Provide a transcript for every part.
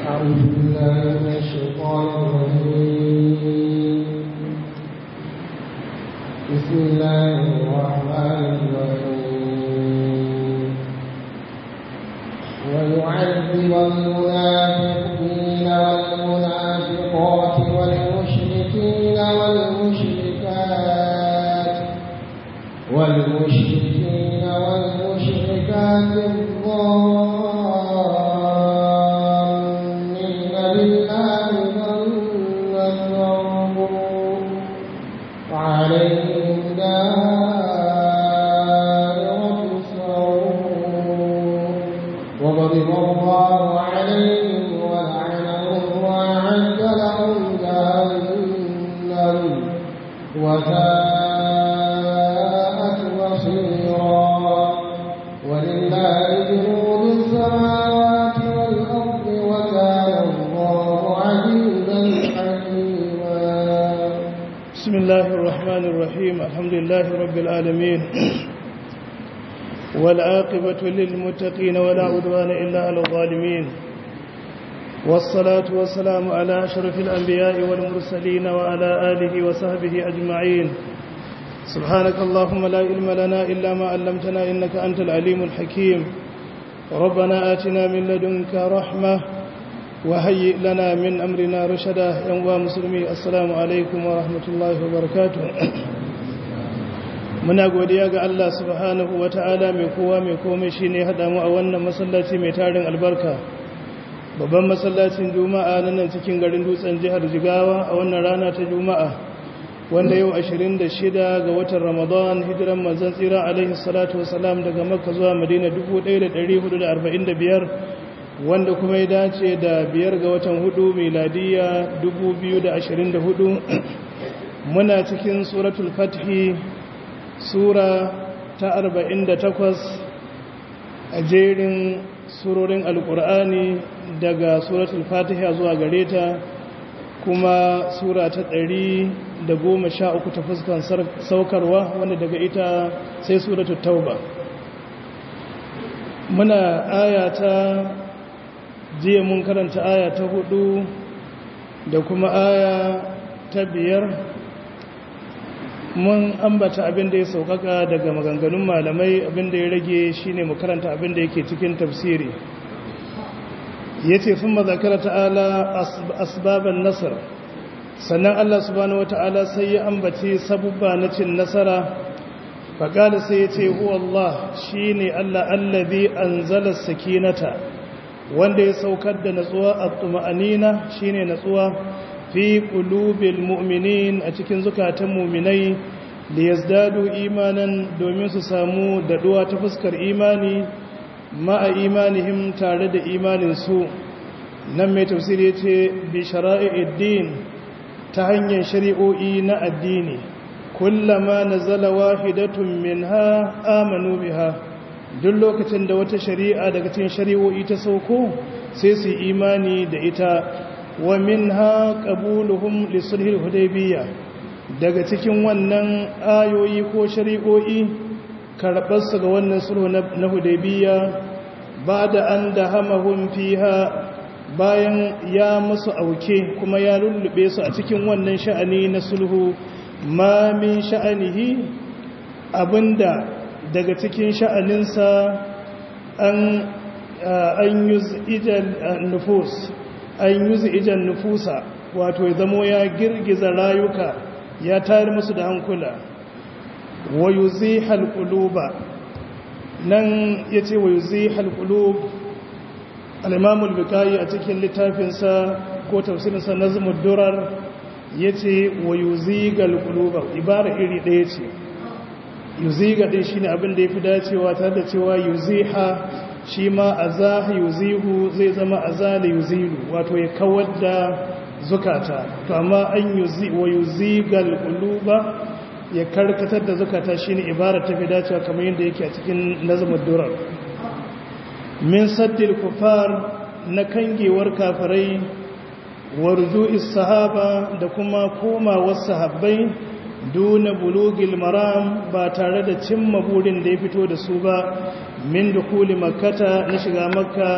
أعوذ بالله من الشيطان الرجيم بسم الله الرحمن الرحيم ويعذب المنافقين والمنافقات والمشركين والمشركات الظانين بالله ظن السوء وعليهم دائرة السوء وغضب الله عليهم ولعنهم وأعد لهم جهنم وساءت مصيرا ولله جنود السماوات والأرض وكان الله عزيزا حكيما. بسم الله الرحمن الرحيم. الحمد لله رب العالمين والعاقبة للمتقين ولا عدوان إلا على الظالمين والصلاة والسلام على أشرف الأنبياء والمرسلين وعلى آله وصحبه أجمعين. سبحانك اللهم لا علم لنا إلا ما علمتنا إنك أنت العليم الحكيم. ربنا آتنا من لدنك رحمة وهيئ لنا من أمرنا رشدا. يا مسلمي السلام عليكم ورحمة الله وبركاته. muna godiya ga Allah subhanahu wata'ala mai kowa mai komai shine hada mu a wannan masallaci mai tarin albarka, babban masallacin juma'a nan cikin garin Dutsen jihar Jigawa a wannan rana ta juma'a wanda yau 26 ga watan Ramadan hijiran manzon tsira alaihi salatu wasalam daga Makka zuwa Madina 1445 wanda kuma ya dace da 5 ga watan 4 miladiya 2024. muna cikin suratul fathi sura ta 48 a jerin surorin alkur'ani daga suratul fatiha zuwa gare ta, kuma sura ta 113 ta fuskan saukarwa wanda daga ita sai suratul tauba. muna ayata jiya mun karanta aya ta 4 da kuma aya ta 5. mun ambata abin da ya saukaka daga maganganun malamai. Abin da ya rage shine mu karanta abin da yake cikin tafsiri. yace sun mazakara ta'ala asbaban nasr, sannan Allah subhanahu wata'ala sai ya ambace sabubba na cin nasara. faqala sai yace huwa Allah, shine Allah allazi anzala sakinata, wanda ya saukar da natsuwa at-tuma'anina shine natsuwa fi qulubil mu'minin, a cikin zukatan mu'minai, liyazdadu imanan, domin su samu daduwa ta fuskar imani, ma'a imanihim, tare da imanin su. nan mai tafsiri yace bi shara'i'id din, ta hanyar shari'o'i na addini. kullama nazala wahidatun minha amanu biha, duk lokacin da wata shari'a daga cikin shari'o'i ta sauko sai su imani da ita. wa minha qabuluhum li sulhil hudaybiyya, daga cikin wannan ayoyi ko shari'o'i karbar su ga wannan sulhu na hudaybiyya, ba'da an dahamahum fiha, bayan ya musu auke kuma ya lullube su a cikin wannan sha'ani na sulhu. ma min sha'anihi, abinda daga cikin sha'aninsa an yuzi'ijan nufusa, wato ya zamo ya girgiza rayuka, ya tayar musu da hankula. wa yuzihal quluba, nan yace wa yuzihal qulub. al-imam al-bukhari a cikin littafinsa ko tafsirinsa nazmud durar yace wa yuzigal quluba, ibara iri daya ce. yuziga din shine abin da yafi dacewa, tare da cewa yuziha shi ma azaha yuzihu zai zama azala yuzilu, wato ya kawar da zukata. to amma an wa yuzigal quluba, ya karkatar da zukata, shine ibara tafi dacewa kamar yadda yake a cikin nazmud durar. min saddil kufar, na kangewar kafirai, warzu'is sahaba, da kuma komawar sahabbai, duna bulugil maram, ba tare da cimma burin da ya fito da su ba, min dukuli makkata, na shiga makka,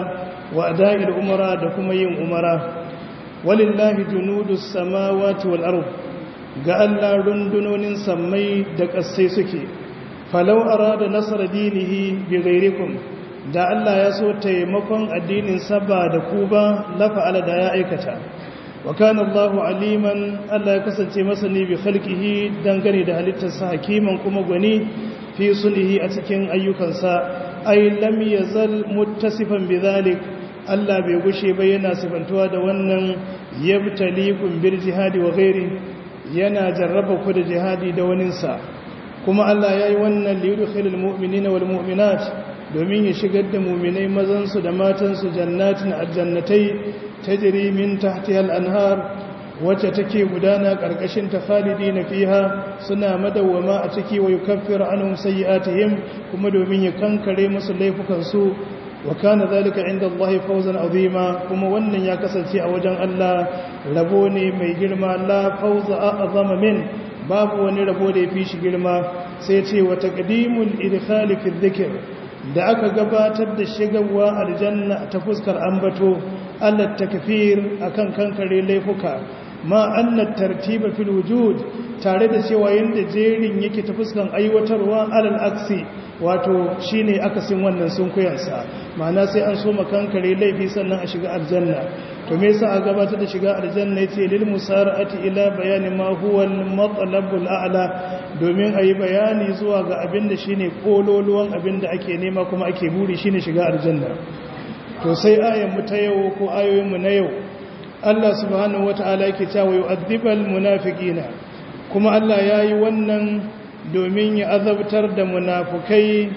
wa ada'il umara da kuma yin umara walillahi junudus samawati wal ard ga Allah rundunonin sammai da ƙasai suke falau arada nasara dinihi bi ghairikum da Allah ya so taimakon addinin sa ba da ku ba la fa'ala da ya aikata wa kana Allahu aliman Allah ya kasance masani bi khalqihi dangane da halittarsa hakiman kuma gwani fi sunihi a cikin ayyukansa ay lam yazal muttasifan bidhalik Allah bai gushe ba yana sifantuwa da wannan yabtalikum bil jihadi wa ghairi yana jarraba ku da jihadi da waninsa kuma Allah yayi wannan liyudkhilul mu'minina wal mu'minat domin ya shigar da mu'minai mazan su da matan su jannatin aljannatai tajri min tahtiha al-anhar wacce take gudana karkashin ta khalidina fiha suna madawwama a ciki wa yukaffiru anhum sayi'atihim kuma domin ya kankare musu laifukan su wa kana zalika inda Allah fawzan azima kuma wannan ya kasance a wajen Allah rabo ne mai girma la fawza a'zama min babu wani rabo da yafi shi girma sai ce wa taqdimul idkhal fi dhikr da aka gabatar da shigarwa aljanna ta fuskar ambato Allah takfir akan kankare laifuka ma annat tartiba fil wujud tare da cewa yanda jerin yake ta fuskan aiwatarwa alal aksi wato shine akasin wannan sunkuyansa ma'ana sai an so makankare laifi sannan a shiga aljanna to me yasa a gabatar da shiga aljanna yace lil musara'ati ila bayani ma huwa al matlabul a'la domin ayi bayani zuwa ga abinda shine kololuwan abinda ake nema kuma ake buri shine shiga aljanna to sai ayan mu ta yau ko ayoyin mu na yau Allah subhanahu wata'ala yake cewa yu'adhibal munafiqina kuma Allah yayi wannan domin ya azabtar da munafukai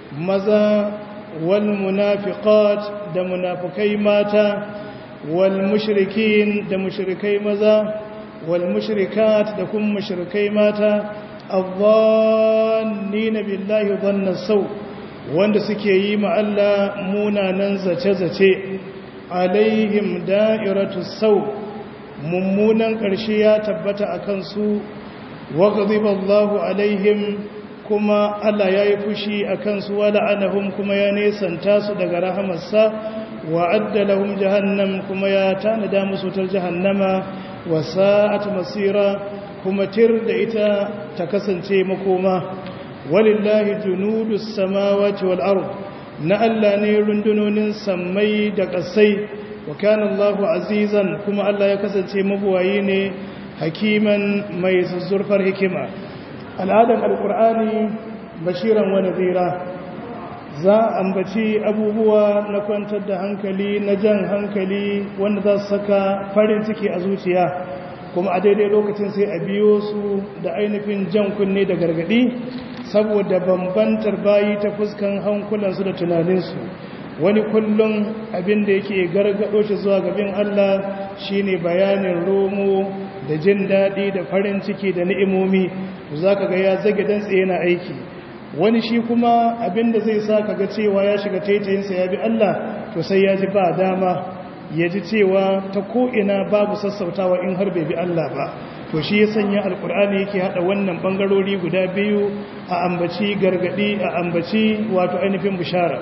maza wal munafiqat da munafukai mata wal mushrikin da mushrikai maza wal mushrikat da kuma mushrikai mata adh-dhannina billahi dhanna saw wanda suke yi ma Allah munanan zace-zace alaihim da'iratu saw mummunan ƙarshe ya tabbata akan su wa ghadiba Allahu alaihim kuma Allah yayi fushi akan su wa la'anahum kuma ya nesanta su daga rahamarsa wa adda lahum jahannam kuma ya tanada musu tar jahannama wa sa'at masira kuma tir da ita ta kasance makoma walillahi junudus samawati wal ard na Allah ne rundunonin sammai da ƙasai wa kana Allahu azizan kuma Allah ya kasance mabuwayi ne hakiman mai zuzzurfar hikima al'adar alkur'ani bashiran wa nadhira za a ambaci abubuwa na kwantar da hankali na jan hankali wanda za su saka farin ciki a zuciya kuma a daidai lokacin sai a biyo su da ainihin jan kunne da gargadi saboda bambantar bayi ta fuskan hankulansu da tunaninsu wani kullum abin da yake gargado shi zuwa gabin Allah shine bayanin romo da jin daɗi da farin ciki da ni'imomi za ka ga ya zage dantse yana aiki wani shi kuma abin da zai sa ka ga cewa ya shiga taitayinsa ya bi Allah to sai ya ji ba dama ya ji cewa ta ko'ina babu sassautawa in har bai bi Allah ba to shi ya sanya alkur'ani yake haɗa wannan ɓangarori guda biyu a ambaci gargaɗi a ambaci wato ainihin bishara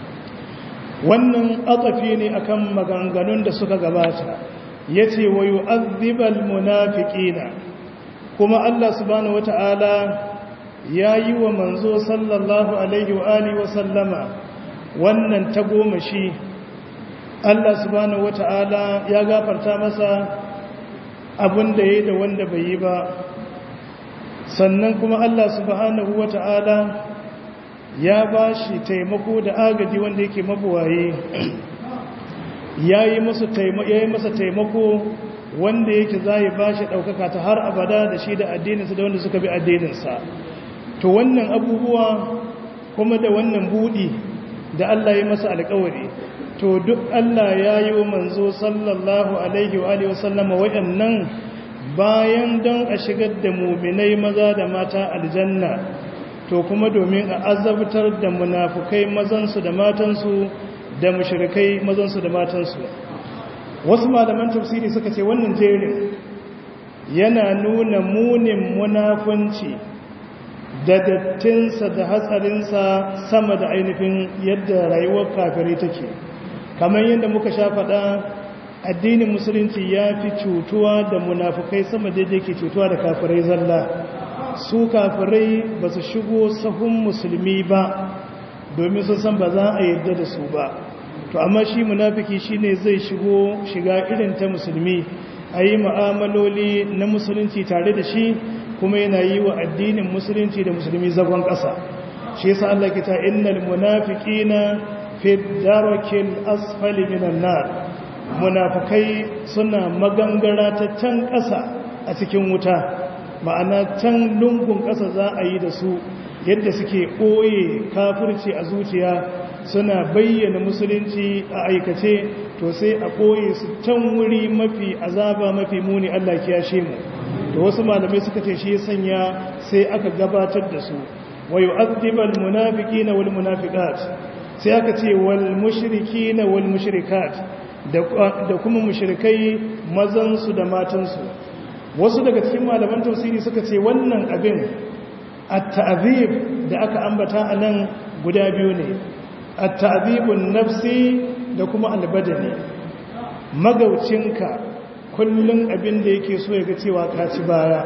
wannan atsafi ne akan maganganun da suka gabata ya ce wa yu'adhibal munafiqina kuma Allah subhanahu wata'ala ya yi wa manzo sallallahu alaihi wa alihi wa sallama wannan tagomashi Allah subhanahu wata'ala ya gafarta masa abin da ya yi da wanda bai yi ba sannan kuma Allah subhanahu wata'ala ya ba shi taimako da agaji wanda yake mabuwaye ya yi masa taimako wanda yake za ya ba shi ɗaukaka ta har abada da shi da addininsa da wanda suka bi addininsa to wannan abubuwa kuma da wannan buɗi da Allah ya masa alƙawari to duk Allah ya yi wa manzo sallallahu alaihi wa alihi wasallama waɗannan bayan don a shigar da muminai maza da mata aljanna to kuma domin a azabtar da munafukai mazansu da matansu da mushrikai mazansu da matansu wasu malaman tafsiri suka ce wannan jerin yana nuna munin munafunci da dattinsa da hatsarinsa sama da ainihin yadda rayuwar kafirai take kamar yadda muka sha faɗa addinin musulunci ya fi cutuwa da munafukai sama da yake cutuwa da kafirai zalla su kafirai ba su shigo sahun musulmi ba domin sun san ba za a yarda da su ba to amma shi munafiki shine zai shiga irin ta musulmi a yi ma'amaloli na musulunci tare da shi kuma yana yi wa addinin musulunci da musulmi zagon ƙasa shi yasa Allah ke ta innal munafiqina fi darakil asfali minan nar munafikai suna magangara ta can ƙasa a cikin wuta ma'ana can lungun ƙasa za a yi da su yadda suke ɓoye kafirci a zuciya suna bayyana musulunci a aikace to sai a ɓoye su can wuri mafi azaba mafi muni Allah kiyashe mu to wasu malamai suka ce shi sanya sai aka gabatar da su wa yu'adhibal munafiqina wal munafiqat sai aka ce wal mushrikina wal mushrikat da kuma mushrikai mazan su da matan su wasu daga cikin malaman tafsiri suka ce wannan abin at-ta'dhib da aka ambata anan guda biyu ne at-ta'dhibun nafsi da kuma al-badani magaucinka kullun abin da yake so yaga cewa ka ci baya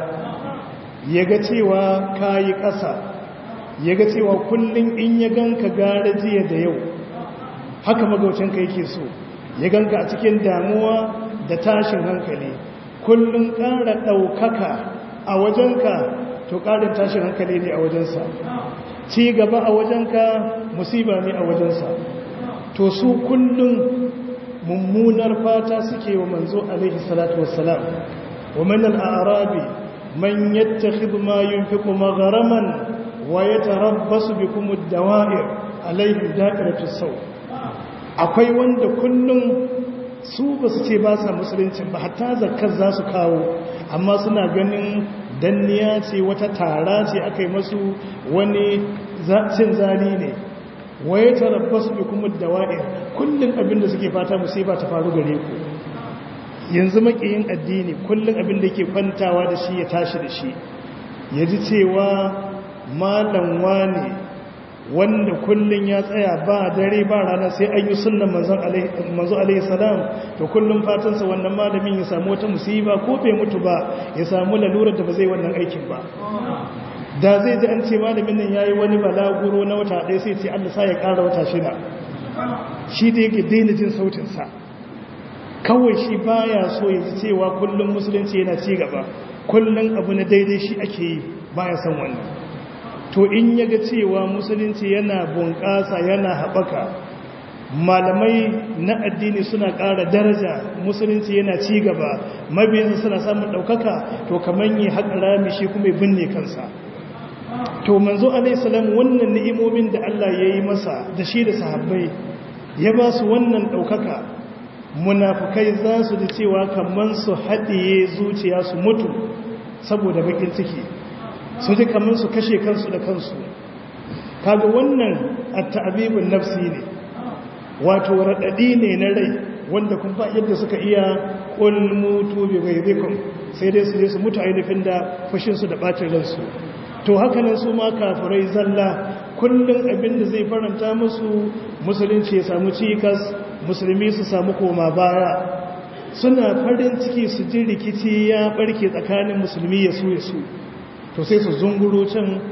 yaga cewa kayi ƙasa yaga cewa kullun in ya ganka gara jiya da yau haka magaucinka yake so ya ganka a cikin damuwa da tashin hankali kullun ƙara ɗaukaka a wajenka to ƙarin tashin hankali ne a wajensa ci gaba a wajenka musiba ne a wajensa to su kullum mummunar fata suke wa manzo alaihi salatu wassalam wa min al-a'rabi man yattakhidhu ma yunfiqu magharaman wa yatarabbasu bikum ad-dawa'ir alaihi da'iratu saw akwai wanda kullum su ba su ce ba sa musulunci ba hatta zakkar za su kawo amma suna ganin danniya ce wata tara ce aka yi masu wani cin zali ne waye tarabbasu bi kuma dawa'ir kullun abinda suke fata musiba ta faru gare ku yanzu makiyin addini kullun abinda yake kwantawa da shi ya tashi da shi yaji cewa malam wani wanda kullun ya tsaya ba dare ba rana sai an yi sunnan manzo alaihi salam to kullun fatansa wannan malamin ya samu wata musiba ko bai mutu ba ya samu lalurar da ba zai wannan aikin ba da zai ji an ce malamin nan yayi wani balaguro na wata ɗaya sai ce Allah sa ya ƙara wata shida shi da yake daina jin sautin sa kawai shi baya so ya ji cewa kullun musulunci yana ci gaba kullun abu na daidai shi ake yi baya son wannan to in yaga cewa musulunci yana bunƙasa yana haɓaka malamai na addini suna ƙara daraja musulunci yana ci gaba mabiyansa suna samun ɗaukaka to kamar yi haƙa rami shi kuma binne kansa to manzo alaihissalam wannan ni'imomin da Allah ya yi masa da shi da sahabbai ya ba su wannan ɗaukaka munafukai za su da cewa kamar su haɗiye zuciya su mutu saboda bakin ciki su ji kamar su kashe kansu da kansu kaga wannan at-ta'bibun nafsi ne wato radadi ne na rai wanda kun ba yadda suka iya qul mutu bi ghayrikum sai dai su mutu ainihin da fushin su da bacin ransu to haka nan su ma kafirai zalla kullun abinda zai faranta musu musulunci ya samu cikas musulmi su samu koma baya suna farin ciki su ji rikici ya barke tsakanin musulmi ya su to sai su zunguro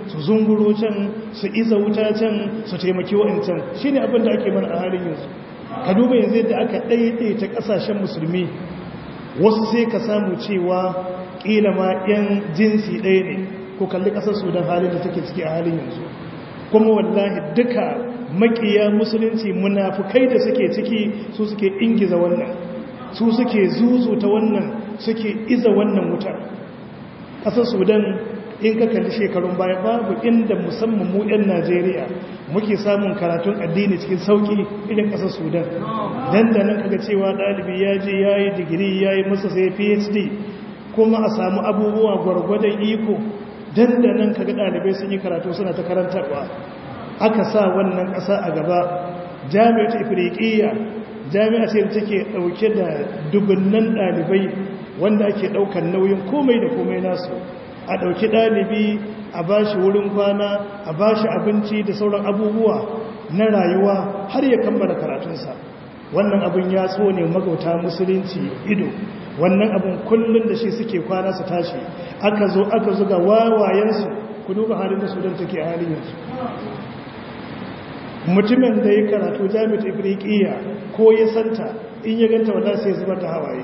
can su iza wuta can su taimaki wa'ancan shi ne abinda ake mana a halin yanzu ka duba yanzu yadda aka ɗaiɗaita ƙasashen musulmi wasu sai ka samu cewa ƙila ma 'yan jinsi ɗaya ne ko kalli ƙasar sudan halin da take ciki a halin yanzu kuma wallahi duka maƙiya musulunci munafukai da suke ciki su suke ingiza wannan su suke zuzuta wannan suke iza wannan wuta ƙasar sudan in ka kalli shekarun baya babu inda musamman mu 'yan najeriya muke samun karatun addini cikin sauki irin ƙasar sudan dandanan kaga cewa ɗalibi ya je ya yi digiri ya yi masa sai phd kuma a samu abubuwa gwargwadon iko dandanan kaga ɗalibai sun yi karatu suna ta karantarwa aka sa wannan ƙasa a gaba jami'ar ifriqiyya jami'a ce da take ɗauke da dubunnan ɗalibai wanda ake ɗaukar nauyin komai da komai nasu a ɗauki ɗalibi a ba shi wurin kwana a ba shi abinci da sauran abubuwa na rayuwa har ya kammala karatunsa wannan abin ya tsone magauta musulunci ido, wannan abin kullum da shi suke kwana su tashi, aka zo aka zuga wawayensu. Ku duba halin da Sudan take a halin yanzu. Mutumin da ya karatu jami'at Ifriqiya ko ya santa, in ya ganta wata sai zubar da hawaye.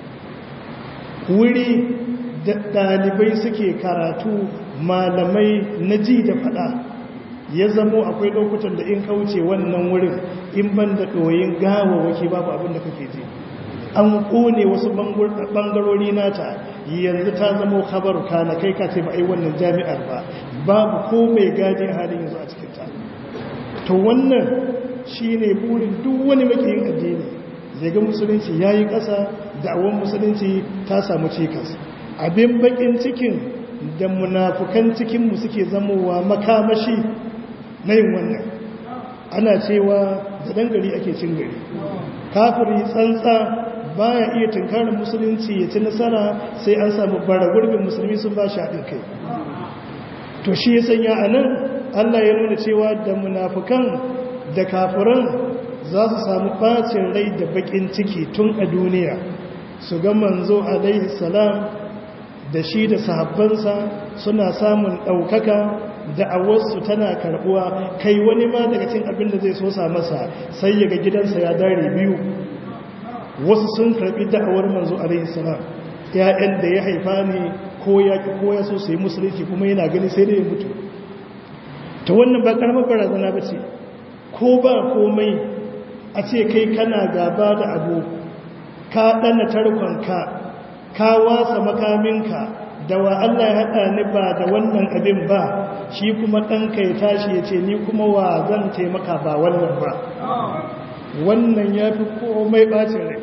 Wuri da ɗalibai suke karatu, malamai na ji da faɗa, ya zamo akwai lokutan da in kauce wannan wurin in ban da ɗoyin gawawaki babu abin da kake ji. An ƙone wasu ɓangarori nata, yanzu ta zamo khabaru kana, kai ka ce ba ai wannan jami'ar ba, babu ko mai gadi a halin yanzu a cikinta. To wannan shi ne burin duk wani makiyin addini, zai ga musulunci ya yi ƙasa, da'awar musulunci ta samu cikas. Abin bakin cikin da munafukan cikinmu suke zamowa makamashi na yin wannan. Ana cewa da dangari ake cin gari. Kafiri tsantsa baya iya tunkarar musulunci ya ci nasara sai an samu bara gurbin musulmi sun ba shi haɗin kai. To shi ya sanya a nan Allah ya nuna cewa da munafukan da kafiran za su samu ɓacin rai da baƙin ciki tun a duniya, su ga manzo alaihi salam da shi da sahabbansa suna samun ɗaukaka, da'awarsu tana karɓuwa, kai wani ma daga cin abin da zai sosa masa sai ya ga gidansa ya dare biyu. Wasu sun karɓi da'awar manzo alaihi salam, ‘ya'yan da ya haifa ne ko ya ki ko ya so su yi musulunci kuma yana gani sai da ya mutu. Ta wannan ba ƙaramar barazana ba ce, ko ba komai a ce kai kana gaba da abu, ka ɗana tarkonka, ka wasa makaminka, da wa Allah ya haɗa ni ba da wannan abin ba, shi kuma ɗanka ya tashi ya ce ni kuma wa zan taimaka ba wannan ba. Wannan ya fi komai ɓacin rai.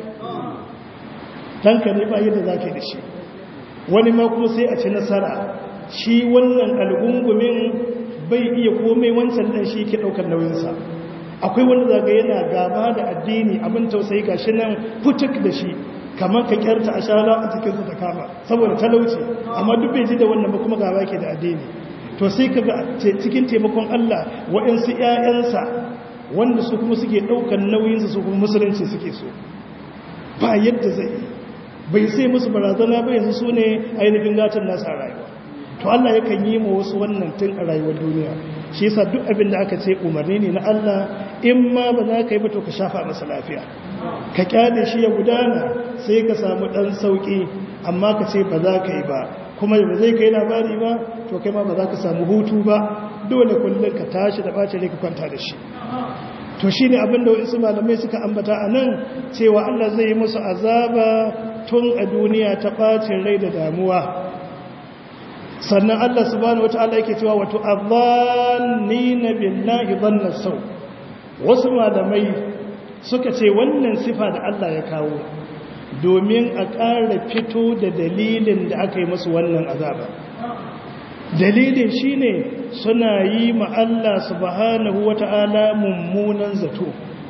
Ɗanka ne ba yadda za ka yi da shi. Wani ma kuma sai a ci nasara, shi wannan algungumin bai iya komai, wancan ɗan shi ke ɗaukar nauyinsa. Akwai wanda zaga yana gaba da addini, abin tausayi ga shi nan futuk da shi, kamar ka kyarta a shala a cikinsa ta kama saboda talauci, amma duk bai ji da wannan ba kuma gaba ke da addini. To sai ka ga cikin taimakon Allah waɗansu ‘ya'yansa wanda su kuma suke ɗaukar nauyinsa su kuma musulunci suke so, ba yadda zai yi, bai sai musu barazana ba, yanzu su ne ainihin gatan nasa a rayuwa. To Allah yakan yi ma wasu wannan tun a rayuwar duniya. Shi yasa duk abin da aka ce umarni ne na Allah, in ma ba za ka yi ba to ka shafa masa lafiya, ka kyale shi ya gudana sai ka samu ɗan sauƙi, amma ka ce ba za ka yi ba kuma ba zai kai labari ba, to kai ma ba za ka samu hutu ba, dole kullum ka tashi da ɓace ne ka kwanta da shi. To shi ne abin da wasu malamai suka ambata a nan, cewa Allah zai yi musu azaba tun a duniya ta ɓacin rai da damuwa. Sannan Allah subhanahu wata'ala yake cewa wato adhannina billahi dhanna saw. Wasu malamai suka ce wannan sifa da Allah ya kawo domin a ƙara fito da dalilin da aka yi musu wannan azaba. Dalilin shine suna yi ma Allah subhanahu wata'ala mummunan zato.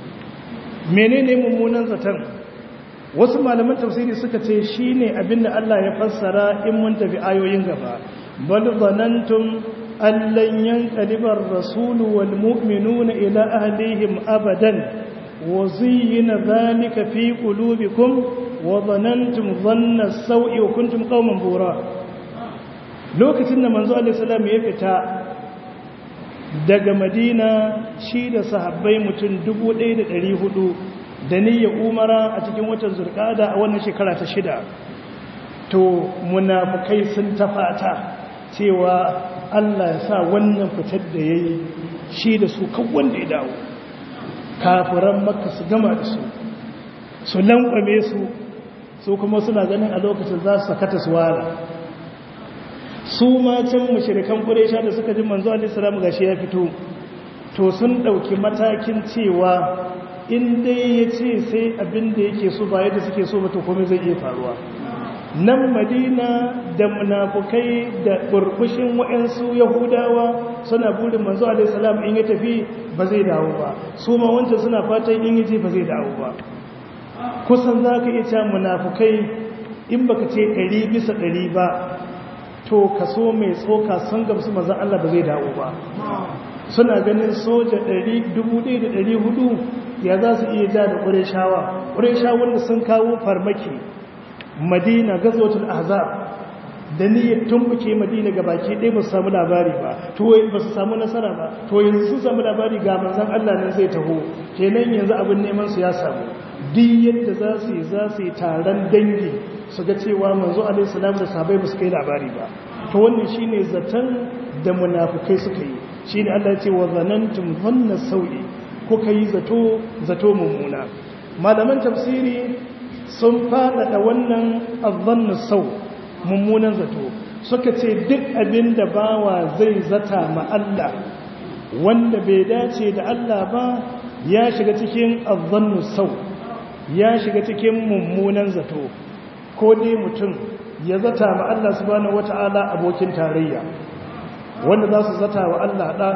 Menene mummunan zaton? Wasu malaman tafsiri suka ce shine abinda Allah ya fassara in mun tafi ayoyin gaba. Bal zanantum allan yanqalibar rasulu wal mu'minuna ila ahlihim abadan wa zayyana dhalika fi qulubikum wa zanantum dhanna as-sawi wa kuntum qauman bura. Lokacin da manzo alaihi salam ya fita daga Madina shi da sahabbai mutum 1400 da niyyar umara a cikin watan Zulqa'ada a wannan shekara ta 6, to munafikai sun tafata cewa Allah ya sa wannan fitar da yayi shi da su kan wanda ya dawo, kafiran Makka su gama da su lankwame su kuma suna ganin a lokacin za su sakata su wala. Su ma can mushrikan Quraysh da suka ji manzo alaihi salam gashi ya fito, to sun dauki matakin cewa in dai ya ce sai abin da yake so ba yadda suke so ba to komai zai iya faruwa. Nan Madina da munafukai da burbushin wa'ansu Yahudawa suna burin manzo alaihi salam in ya tafi ba zai dawo ba, su ma wancan suna fatan in yaje ba zai dawo ba. Kusan za ka iya cewa munafukai in baka ce 100% ba, to kaso mai tsoka sun gamsu manzo Allah ba zai dawo ba. Suna ganin soja 1,400 ya za su iya ja da ƙureshawa da sun kawo farmaki madina gazotul ahzab da niyyar tumbuke madina ga baki ɗaya ba su samu labari ba to ba su samu nasara ba to yanzu sun samu labari ga manzon Allah nan zai taho kenan yanzu abin neman su ya samu duk yadda za su yi taron dangi su ga cewa manzo alaihi salam da sahabbai ba su kai labari ba to wannan shine zaton da munafikai suka yi shine Allah ya ce wa zanantum dhanna sawi kuka yi zato mummuna malaman tafsiri sun faɗaɗa wannan azzannu sau mummunan zato suka ce duk abin da bawa zai zata ma Allah wanda bai dace da Allah ba ya shiga cikin azzannu sau ya shiga cikin mummunan zato ko dai mutum ya zata ma Allah subhanahu wata'ala abokin tarayya wanda za su zata wa Allah ɗa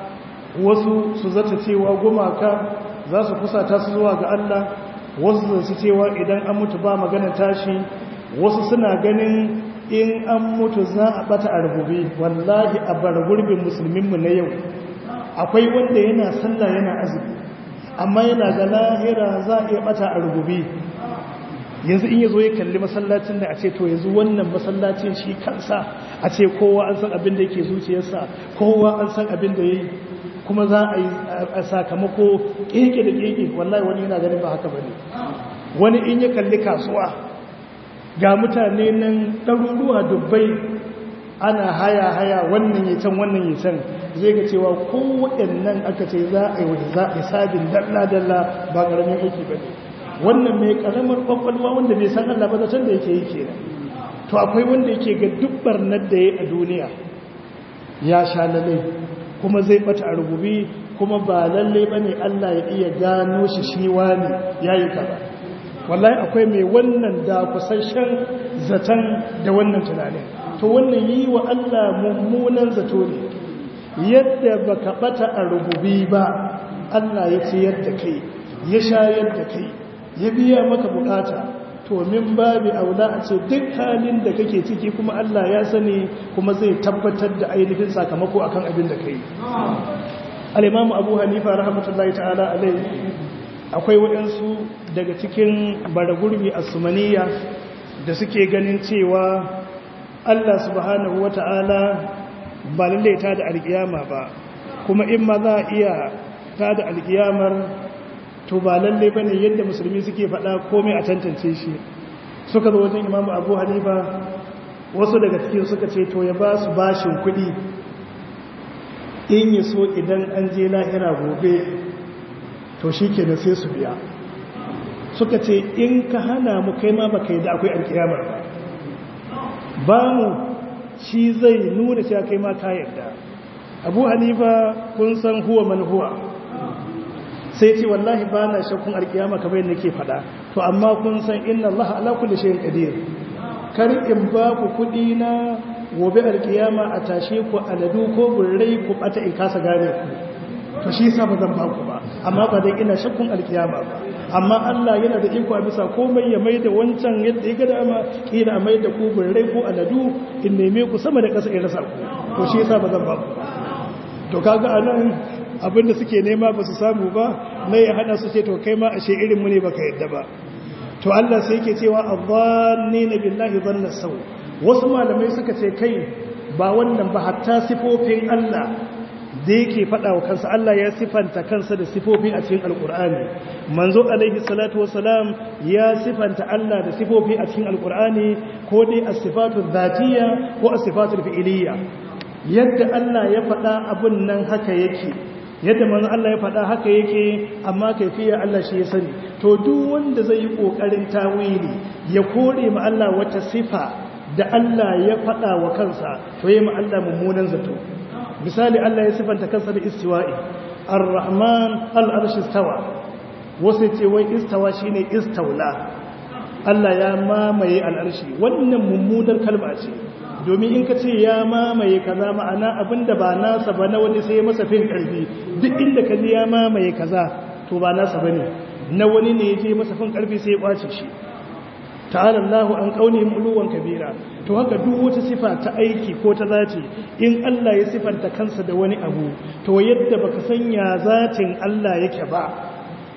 wasu su zata cewa gumaka za su kusata su zuwa ga Allah wasu su cewa idan an mutu ba magana tashi wasu suna ganin in an mutu za a bata a rububi wallahi a bar gurbin musulminmu na yau akwai wanda yana sallah yana azumi amma yana ga lahira za a iya bata a rububi yanzu in yazo ya kalli masallacin da a ce to yanzu wannan masallacin shi kansa a ce kowa an san abin da yake zuciyarsa kowa an san abin da yayi kuma za a yi a sakamako keke da keke wallahi wani yana ganin ba haka bane wani in ya kalli kasuwa ga mutane nan ɗaruruwa dubbai ana haya wannan ya can wannan ya can zai ga cewa kowaɗannan aka ce za a yi wani za a sabin dalla-dalla ba ƙaramin aiki ba ne wannan mai ƙaramar ƙwaƙwalwa wanda bai san Allah ba zaton da yake yi ke to akwai wanda yake ga duk barnar da ya a duniya ya sha lalai kuma zai bata a rububi kuma ba lalle ba ne Allah ya iya gano shi wani ya yi kaza wallahi akwai mai wannan da kusasshen zaton da wannan tunanin to wannan yi wa Allah mummunan zato ne yadda baka bata a rububi ba Allah ya ciyar da kai ya shayar da kai ya biya maka bukata to min babi aula a ce duk halin da kake ciki kuma Allah ya sani kuma zai tabbatar da ainihin sakamako akan abin da kai al-Imam Abu Hanifa rahmatullahi ta'ala alaihi akwai waɗansu daga cikin baragurbi as-sumaniya da suke ganin cewa Allah subhanahu wata'ala ba lalle ta da alkiyama ba kuma in ma za a iya ta da alkiyamar to ba lalle bane yadda musulmi suke faɗa komai a tantance shi suka zo wajen Imam Abu Hanifa wasu daga cikin suka ce to ya ba su bashin kuɗi in yi so idan an je lahira gobe to shi ke sai su biya suka ce in ka hana mu kai ma baka yi da akwai alkiyamar ba mu shi zai nuna cewa kai ma ka yarda Abu Hanifa kun san huwa man huwa sai ce wallahi ba na shakkun alkiyama kamar yadda nake faɗa to amma kun san inna Allah ala kulli shay'in qadir kar in ba ku kuɗi na gobe alkiyama a tashe ku aladu ko burrai ku bata in kasa gane ku to shi yasa ba zan ba ku ba amma ba dai ina shakkun alkiyama ba amma Allah yana da iko a bisa komai ya maida wancan yadda ya ga dama kila a maida ku burrai ko aladu in neme ku sama da ƙasa in rasa ku to shi yasa ba zan ba ku to kaga anan abinda suke nema ba su samu ba na ya hana su ce to kai ma ashe irin mu ne baka yadda ba to Allah sai yake cewa adh-dhannina billahi dhanna saw wasu malamai suka ce kai ba wannan ba hatta sifofin Allah da yake faɗa wa kansa Allah ya sifanta kansa da sifofi a cikin alkur'ani manzo alaihi salatu wassalam ya sifanta Allah da sifofi a cikin alkur'ani ko dai as-sifatu dhatiyya ko as-sifatu fi'liyya yadda Allah ya faɗa abun nan haka yake yadda manzo Allah ya faɗa haka yake amma kaifiya Allah shi ya sani to duk wanda zai yi kokarin tawili ya kore ma Allah wata sifa da Allah ya faɗa wa kansa to yayi ma Allah mummunan zato misali Allah ya sifanta kansa da istiwa'i ar-rahman al-arsh istawa wasu ce wai istawa shine istaula Allah ya mamaye al-arshi wannan mummunar kalma ce domin in ka ce ya mamaye kaza ma'ana abinda ba nasa ba na wani sai masa fin karfi duk inda ka ji ya mamaye kaza to ba nasa bane na wani ne ya je masa fin karfi sai ya kwace shi ta'ala Allahu an qaulihim uluwan kabira to haka duk wata sifa ta aiki ko ta zati in Allah ya sifanta kansa da wani abu to yadda baka sanya zatin Allah yake ba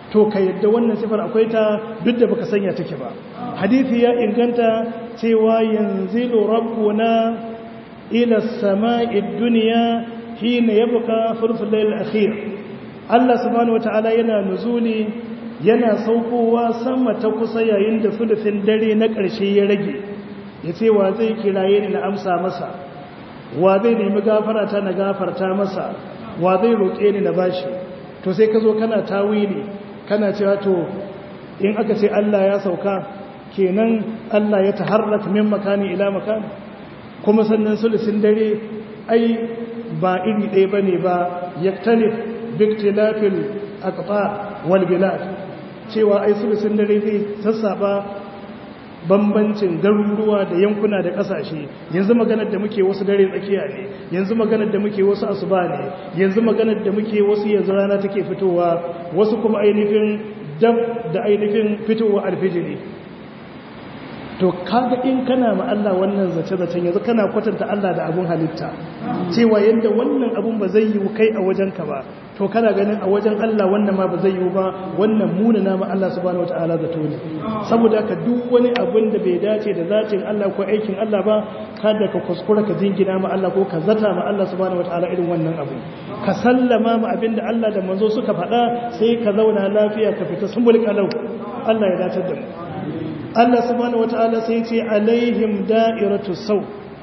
to ka yadda wannan sifar akwai ta duk da baka sanya take ba. Hadisi ya inganta cewa yanzilu rabbuna ila as-sama'i ad-dunya hina yabqa thuluthul layl al-akhir. Allah subhanahu wata'ala yana nuzuli, yana saukowa sama ta kusa yayin da thuluthin dare na ƙarshe ya rage. Yace wa zai kiraye ni na amsa masa, wa zai nemi gafara ta na gafarta masa, wa zai roƙe ni na bashi. To sai ka zo kana tawili, kana cewa to in aka ce Allah ya sauka kenan Allah ya taharraka min makani ila makani, kuma sannan sulusin dare ai ba iri ɗaya bane ba, yaktalif biktilafil aqta wal bilad, cewa ai sulusin dare zai sassaba bambancin garuruwa da yankuna da ƙasashe. Yanzu maganar da muke wasu dare tsakiya ne, yanzu maganar da muke wasu asuba ne, yanzu maganar da muke wasu yanzu rana take fitowa, wasu kuma ainihin dab da ainihin fitowa alfijiri. To kaga in kana ma Allah wannan zace-zacen yanzu kana kwatanta Allah da abun halitta, cewa yadda wannan abun ba zai yi kai a wajenka ba, to kana ganin a wajen Allah wannan ma ba zai yi ba, wannan munana ma Allah subhanahu wataala zato ne. Saboda ka duk wani abun da bai dace da zatin Allah ko aikin Allah ba, kada ka kuskura ka jingina ma Allah ko ka zata ma Allah subhanahu wataala irin wannan abu. Ka sallama ma abin da Allah da manzo suka faɗa, sai ka zauna lafiya ka fita sumbul kalau. Allah ya dace da mu. Allah subhanahu wataala sai ce alaihim da'iratu saw.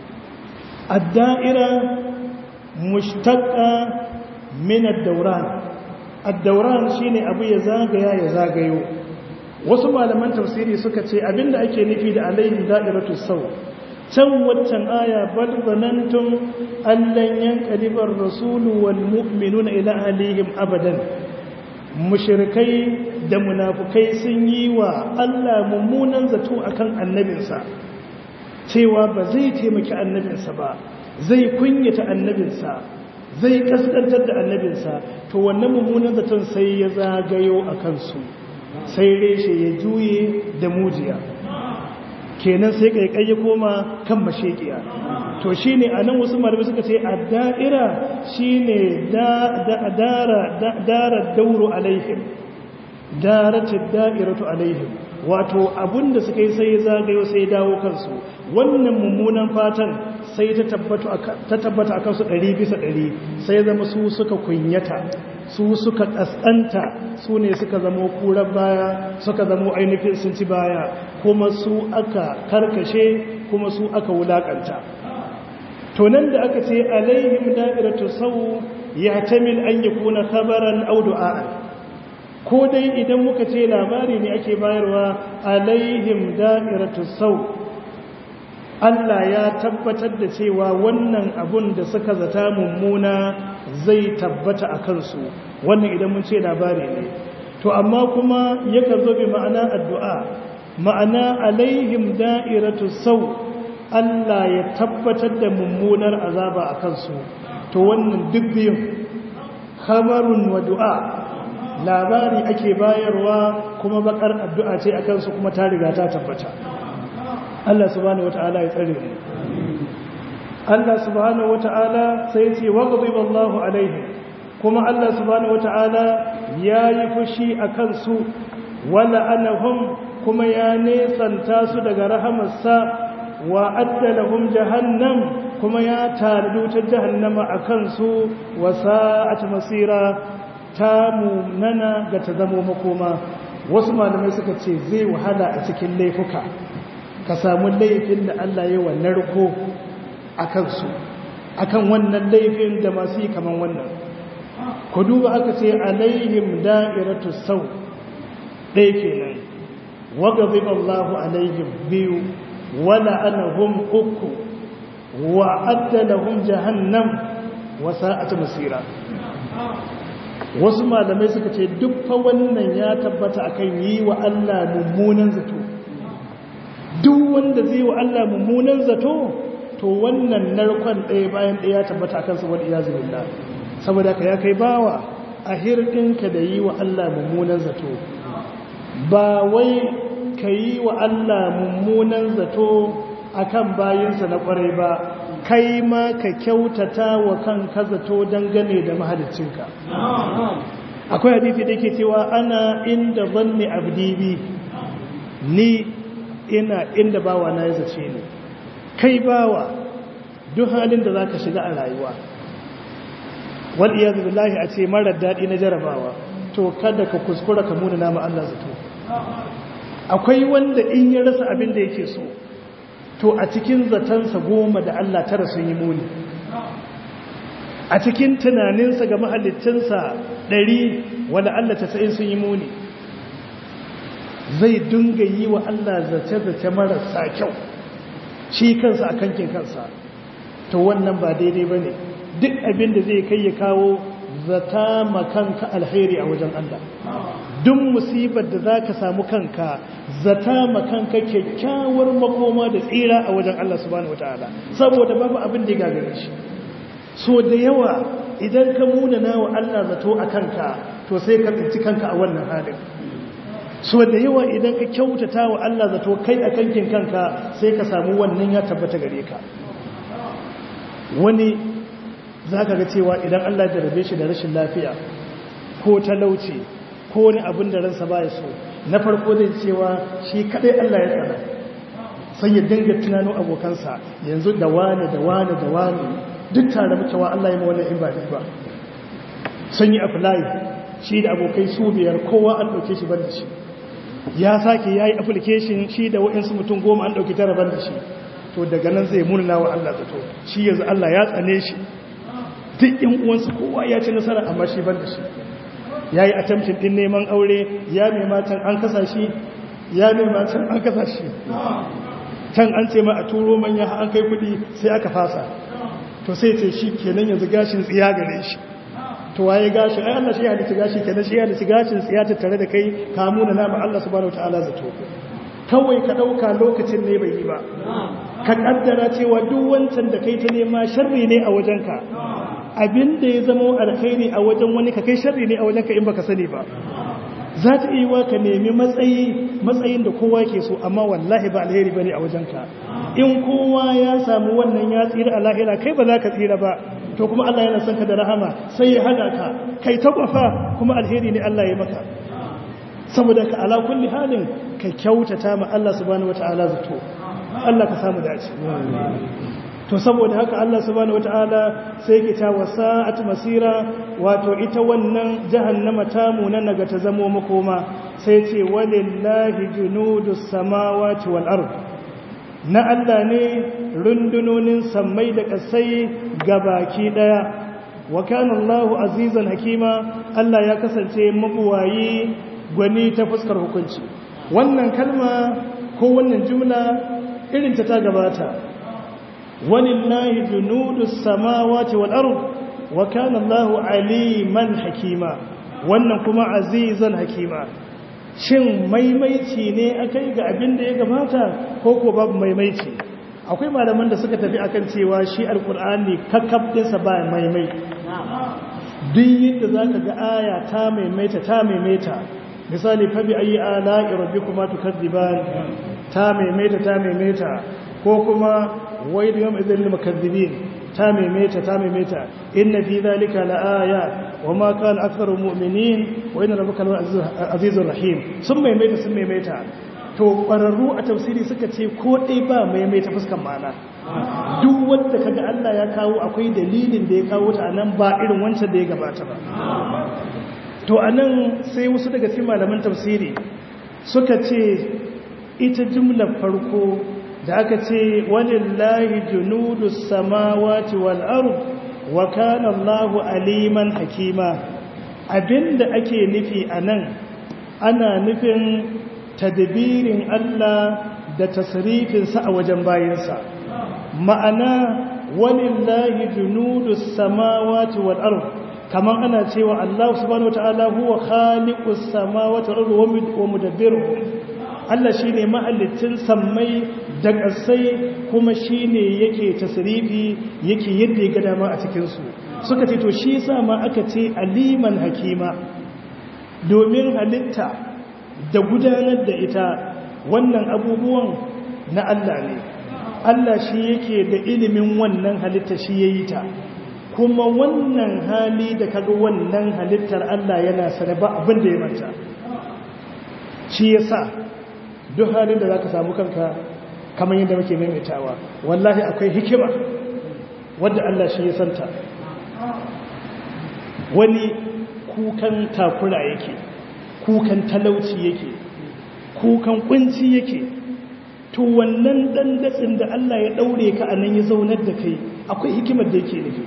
Ad-da'ira mushtaqqa min ad-dawran. Ad-dawran shine abu ya zagaya ya zagayo. Wasu malaman tafsiri suka ce abinda ake nufi da alaihim da'iratu saw, can waccan aya bal zanantum allan yanqalibar rasulu wal mu'minuna ila ahlihim abadan. Mushrikai da munafukai sun yi wa Allah mummunan zato akan annabinsa, cewa ba zai taimaki annabinsa ba, zai kunyata annabinsa, zai kaskantar da annabinsa. To wannan mummunan zaton sai ya zagayo a kansu, sai reshe ya juye da mujiya, kenan sai kaikai ya koma kan mashekiya. To shine anan wasu malamai suka ce ad-da'ira shine dara dauru alaihim, daratid da'iratu alaihim, wato abunda suka yi sai zagayo sai dawo kansu. Wannan mummunan fatan sai ta tabbata akan su 100%, sai zama su suka kunyata, su suka kaskanta, su ne suka zama kurar baya, suka zama ainihin sun ci baya, kuma su aka karkashe, kuma su aka wulakanta. To nan da aka ce alaihim da'iratu saw yahtamil an yakuna khabaran aw du'a'an, ko dai idan muka ce labari ne ake bayarwa alaihim da'iratu saw, Allah ya tabbatar da cewa wannan abun da suka zata mummuna zai tabbata a kansu, wannan idan mun ce labari ne. To amma kuma yakan zo bi ma'ana addu'a, ma'ana alaihim da'iratu saw, Allah ya tabbatar da mummunar azaba a kansu. To wannan duk biyun khabarun wa du'a, labari ake bayarwa kuma bakar addu'a ce a kansu, kuma ta riga ta tabbata. Allah subhanahu wata'ala ya tsare mu. Allah subhanahu wata'ala sai ce waghdiba Allahu alaihim, kuma Allah subhanahu wata'ala yayi fushi a kansu, wala anahum, kuma ya nesanta su daga rahamarsa, wa adda lahum jahannam, kuma ya tare wutar jahannama a kansu, wa sa'at masira, ta munana ga ta zamo makoma. Wasu malamai suka ce zai wahala a cikin laifuka ka samu laifin da Allah ya wa narko a kansu, akan wannan laifin da masu yi kaman wannan. Ku duba aka ce alaihim da'iratu saw, ɗaya kenan, wa ghadiba Allahu alaihim biyu, wala anahum uku, wa adda lahum jahannam wa sa'at masira. Wasu malamai suka ce duk fa wannan ya tabbata akan yi wa Allah mummunan zato. Duk wanda zai wa Allah mummunan zato, to wannan narkon ɗaya bayan ɗaya ya tabbata akan su, wal iyazu billah. Saboda ka ya kai bawa a hirɗinka da yi wa Allah mummunan zato, ba wai ka yi wa Allah mummunan zato akan bayinsa na ƙwarai ba, kai ma ka kyautata wa kanka zato dangane da mahaliccinka. akwai hadisi da yake cewa ana inda zanni abdi bi, ni ina inda bawa na ya zace ni. Kai bawa duk halin da zaka shiga a rayuwa, wal iyad billahi a ce marar dadi na jarabawa, to kada ka kuskura ka muna nama Allah zato. Akwai wanda in ya rasa abin da yake so, to a cikin zatansa 10 da Allah 9 sun yi muni, a cikin tunaninsa ga mahaliccinsa 100 wala Allah 90 sun yi muni. Zai dunga yi wa Allah zace-zace marasa kyau shi kansa a kankin kansa, to wannan ba daidai ba ne. Duk abin da zai kai ya kawo zata makanka alheri a wajen Allah. Duk musibar da za ka samu kanka zata makanka kyakkyawar makoma da tsira a wajen Allah subhanahu wataala, saboda babu abin da ya gagare shi. So da yawa idan ka munana wa Allah zato a kanka, to sai ka tsinci kanka a wannan halin. So da yawa idan ka kyautata wa Allah zato kai a kankin kanka, sai ka samu wannan ya tabbata gare ka. Wani za ka ga cewa idan Allah ya rabe shi da rashin lafiya ko talauci ko wani abin da ransa ba ya so, na farko zai cewa shi kadai Allah ya tsara, sai ya dinga tunano abokansa, yanzu da wani da wani da wani duk tare muke wa Allah ya ma wannan in ba ba. Sun yi apply shi da abokai su 5 kowa an dauke shi banda shi, ya sake yayi application shi da wayansu mutum 10 an dauki tare banda shi. To daga nan zai murna wa Allah zato, shi yanzu Allah ya tsane shi, duk ɗin uwansa kowa ya ci nasara amma shi banda shi. Yayi attempting din neman aure, ya nema can an kasa shi, ya nema can an kasa shi, can an ce ma a turo manya an kai kuɗi sai aka fasa. To sai ce shi kenan yanzu gashin tsiya gare shi. To waye gashin? Ai Allah shi ya halitta gashi, kenan shi ya halitta gashin tsiya tattare da kai, ka muna nama Allah subhanahu wataala zato. Kawai ka ɗauka lokacin ne bai yi ba, ka ƙaddara cewa duk wancan da kai ta nema sharri ne a wajenka, abin da ya zama alkhairi a wajen wani ka kai sharri ne a wajenka in baka sani ba. Za ta iya wa ka nemi matsayin da kowa ke so, amma wallahi ba alheri bane a wajenka. In kowa ya samu wannan ya tsira a lahira, kai ba za ka tsira ba, to kuma Allah yana son ka da rahama sai ya hada ka kai ta kwafa, kuma alheri ne Allah ya maka. Saboda ka ala kulli halin ka kyautata ma Allah subhanahu wataala zato, Allah ka samu dace. To saboda haka Allah subhanahu wataala sai ke ta wasa'at masira, wato ita wannan jahannama tamu nan naga ta zamo makoma. Sai ce walillahi junudus samawati wal ard, na Allah ne rundunonin sammai da kasai gabaki daya. Wa kana Allahu azizan hakima, Allah ya kasance mabuwayi gwani ta fuskar hukunci. Wannan kalma ko wannan jumla irin ta gabata, walillahi junudus samawati wal ard wa kana Allahu aliman hakima, wannan kuma azizan hakima. Shin maimaici ne akai ga abin da ya gabata ko ko babu maimaici? Akwai malaman da suka tafi akan cewa shi alqur'ani kakkab dinsa ba maimai. Duk yadda zaka ga aya ta maimaita misali fa bi ayi ala'i rabbikuma tukadziban, ta maimaita, ko kuma wailu yawm idhil lil mukaththibin, ta maimaita, inna fi dhalika laaya wama kana aktharu mu'minin wa inna rabbaka azizur rahim. Sun maimaita. To ƙwararru a tafsiri suka ce ko dai ba maimaita fuskan ma'ana, duk wanda kaga Allah ya kawo akwai dalilin da ya kawo ta anan, ba irin wancan da ya gabata ba. To anan sai wasu daga cikin malaman tafsiri suka ce ita jumlar farko da aka ce walillahi junudus samawati wal ard wa kana Allahu aliman hakima, abinda ake nufi anan ana nufin tadbirin Allah da tasrifinsa a wajen bayinsa. Ma'ana walillahi junudus samawati wal ard, kaman ana cewa Allah subhanahu wataala huwa khaliqus samawati wal ardi wa mudabbiruhum. Allah shine mahallicin sammai da ƙasai, kuma shine yake tasrifi, yake yadda ya ga dama a cikin su. Suka ce to shi yasa ma aka ce aliman hakima, domin halitta da gudanar da ita wannan abubuwan na Allah ne. Allah shi yake da ilimin wannan halitta, shi yayi ta, kuma wannan hali da kaga wannan halittar Allah yana sane ba abin da ya manta shi yasa duk halin da zaka samu kanka kamar yadda muke maimaitawa wallahi akwai hikima wadda Allah shi ya santa wani kukan takura yake kukan talauci yake kukan kunci yake to wannan dan datsin da Allah ya daure ka anan ya zaunar da kai akwai hikimar da yake nufi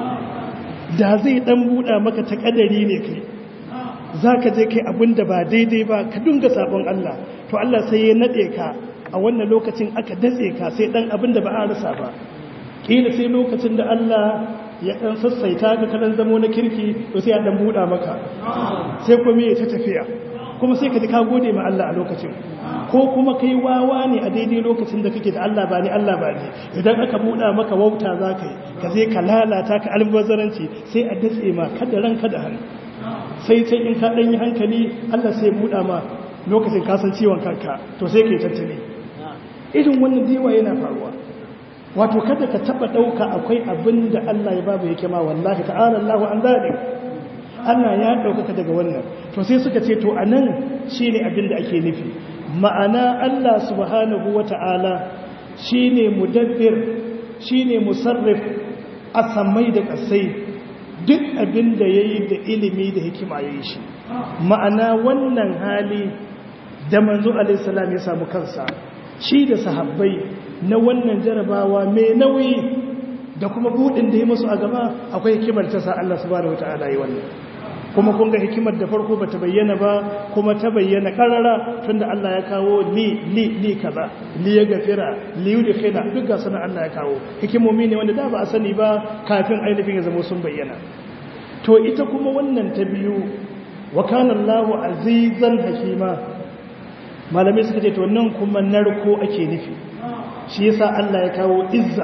da zai dan buda maka ta kadari ne kai zaka je kai abinda ba daidai ba ka dunga sabon Allah to Allah sai ya nade ka a wannan lokacin aka datse ka sai dan abinda ba a rasa ba kila sai lokacin da Allah ya dan sassaita ka kadan zamo na kirki to sai ya dan buda maka sai kuma ya ta tafiya kuma sai ka ji ka gode ma Allah a lokacin ko kuma kai wawa ne a daidai lokacin da kake da Allah ba ni Allah ba ni idan aka buɗa maka wauta za ka yi ka zai ka lalata ka albazaranci sai a datse ma kada ranka da hannu sai in ka ɗan yi hankali Allah sai buɗa ma lokacin kasan ciwon kanka to sai ka yi tattali irin wannan diwa yana faruwa wato kada ka taɓa ɗauka akwai abin da Allah ya babu yake ma wallahi ta'ala Allahu an zaɗin Allah ya ɗaukaka daga wannan to sai suka ce to anan shi ne abin da ake nufi ma'ana Allah subhanahu wa ta'ala shi ne mudabbir shi ne musarrif a sammai da ƙasai duk abin da ya yi da ilimi da hikima ya yi shi ma'ana wannan hali da manzo alaihissalam ya samu kansa shi da sahabbai na wannan jarabawa mai nauyi da kuma buɗin da ya masu a gaba akwai hikimar ta sa Allah subhanahu wa ta'ala yi wannan kuma kun ga hikimar da farko bata bayyana ba kuma ta bayyana karara tunda Allah ya kawo li kaza li ya gafira li yudkhila duk ga sanan Allah ya kawo hikimomi ne wanda da ba a sani ba kafin ainihin ya zama sun bayyana to ita kuma wannan ta biyu wa kana Allahu azizan hakima malamai suka ce to nan kuma narko ake nufi shi yasa Allah ya kawo izza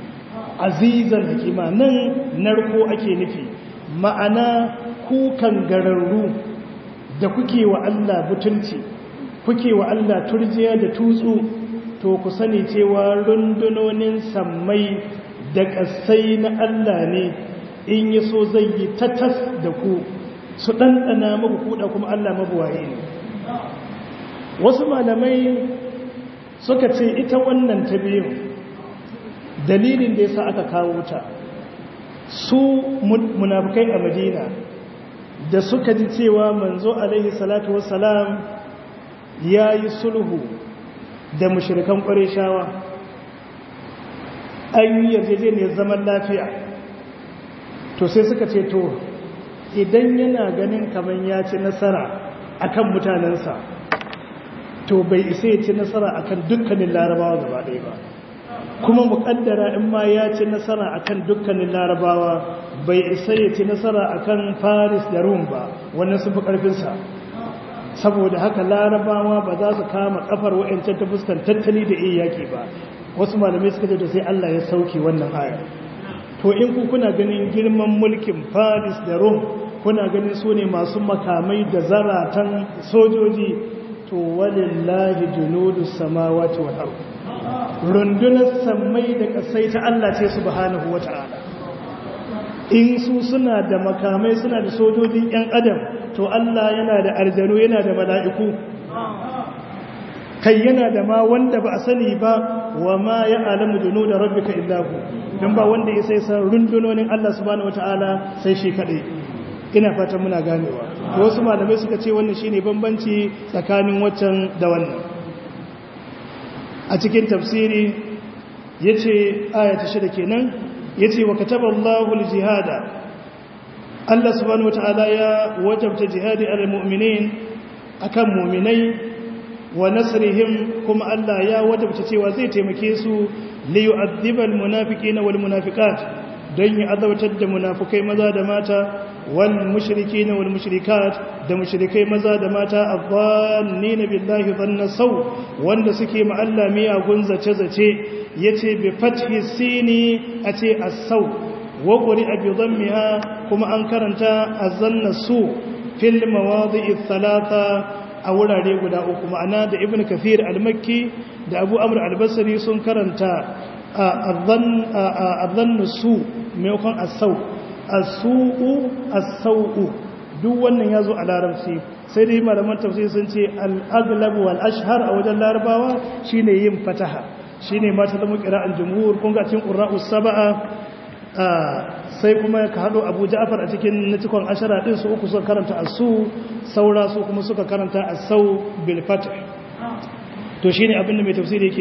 azizan hakima nan narko ake nufi ma'ana kukan gararru da kuke wa Allah butunci kuke wa Allah turjiya da tutsu to ku sani cewa rundunonin sammai da ƙasai na Allah ne in yi so zai yi tatas da ku su ɗanɗana muku kuɗa kuma Allah mabuwaye ne wasu malamai suka ce ita wannan ta biyu dalilin da yasa aka kawo ta su munafukai a Madina da suka ji cewa manzo alaihi salatu wassalam ya yi sulhu da mushrikan ƙwarishawa an yi yarjejeniyar zaman lafiya to sai suka ce to idan yana ganin kamar ya ci nasara akan mutanensa to bai isa ya ci nasara akan dukkanin larabawa gaba ɗaya ba kuma muƙaddara in ma ya ci nasara akan dukkanin larabawa bai isa ya ci nasara akan Faris da Rum ba wannan sun fi ƙarfinsa saboda haka larabawa ba za su kama kafar wa'ancan ta fuskan tattali da iyaki ba wasu malamai suka ce da sai Allah ya sauke wannan aya to in ku kuna ganin girman mulkin Faris da Rum kuna ganin su ne masu makamai da zaratan sojoji to walillahi junudus samawati wal ardh rundunar sammai da kasai ta Allah ce subhanahu wata'ala in su suna da makamai suna da sojojin yan adam to Allah yana da aljanu yana da mala'iku kai yana da ma wanda ba a sani ba wa ma ya'lamu junuda rabbika illa hu dan ba wanda ya sai san rundunonin Allah subhanahu wata'ala sai shi kadai ina fatan muna ganewa to wasu malamai suka ce wannan shine bambanci tsakanin waccan da wannan a cikin tafsiri yace aya ta 6 kenan yace wa kataballahu aljihada Allah subhanahu wataala ya wajabta jihadi alal mu'minin akan mu'minai wa nasrihim kuma Allah ya wajabta cewa zai taimake su li yu'adhibal munafiqina wal munafiqat dan ya azabtar da munafikai maza da mata wal mushrikina wal mushrikat da mushrikai maza da mata adhannina billahi dhanna saw wanda suke ma Allah miyagun zace zace yace bi fathi sini ace as-saw wa quri'a bi dhammiha kuma an karanta azanna su fil mawadi'i thalatha a wurare guda uku ma'ana da ibnu kathir al-makki da abu amr al-basri sun karanta azannu su maimakon as-sau as-su'u as-sau'u duk wannan yazo a larabci sai dai malaman tafsir sun ce al-aghlab wal ashhar a wajen larabawa shine yin fataha shine ma ta zama qira'an jumhur kun ga cikin qurra'us sab'a sai kuma ka hado Abu Ja'far a cikin natikon ashara din su uku suka karanta as-su saura su kuma suka karanta as-sau bil fath to shine abin da mai tafsiri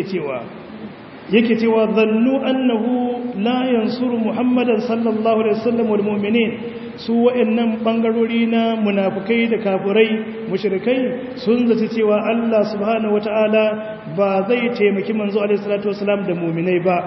yake cewa zannu annahu la yansuru Muhammadan sallallahu alaihi wasallam wal mu'minin su wa'annan bangarori na munafikai da kafirai mushrikai sun zaci cewa Allah subhanahu wataala ba zai taimaki manzo alaihi salatu wasalam da mu'minai ba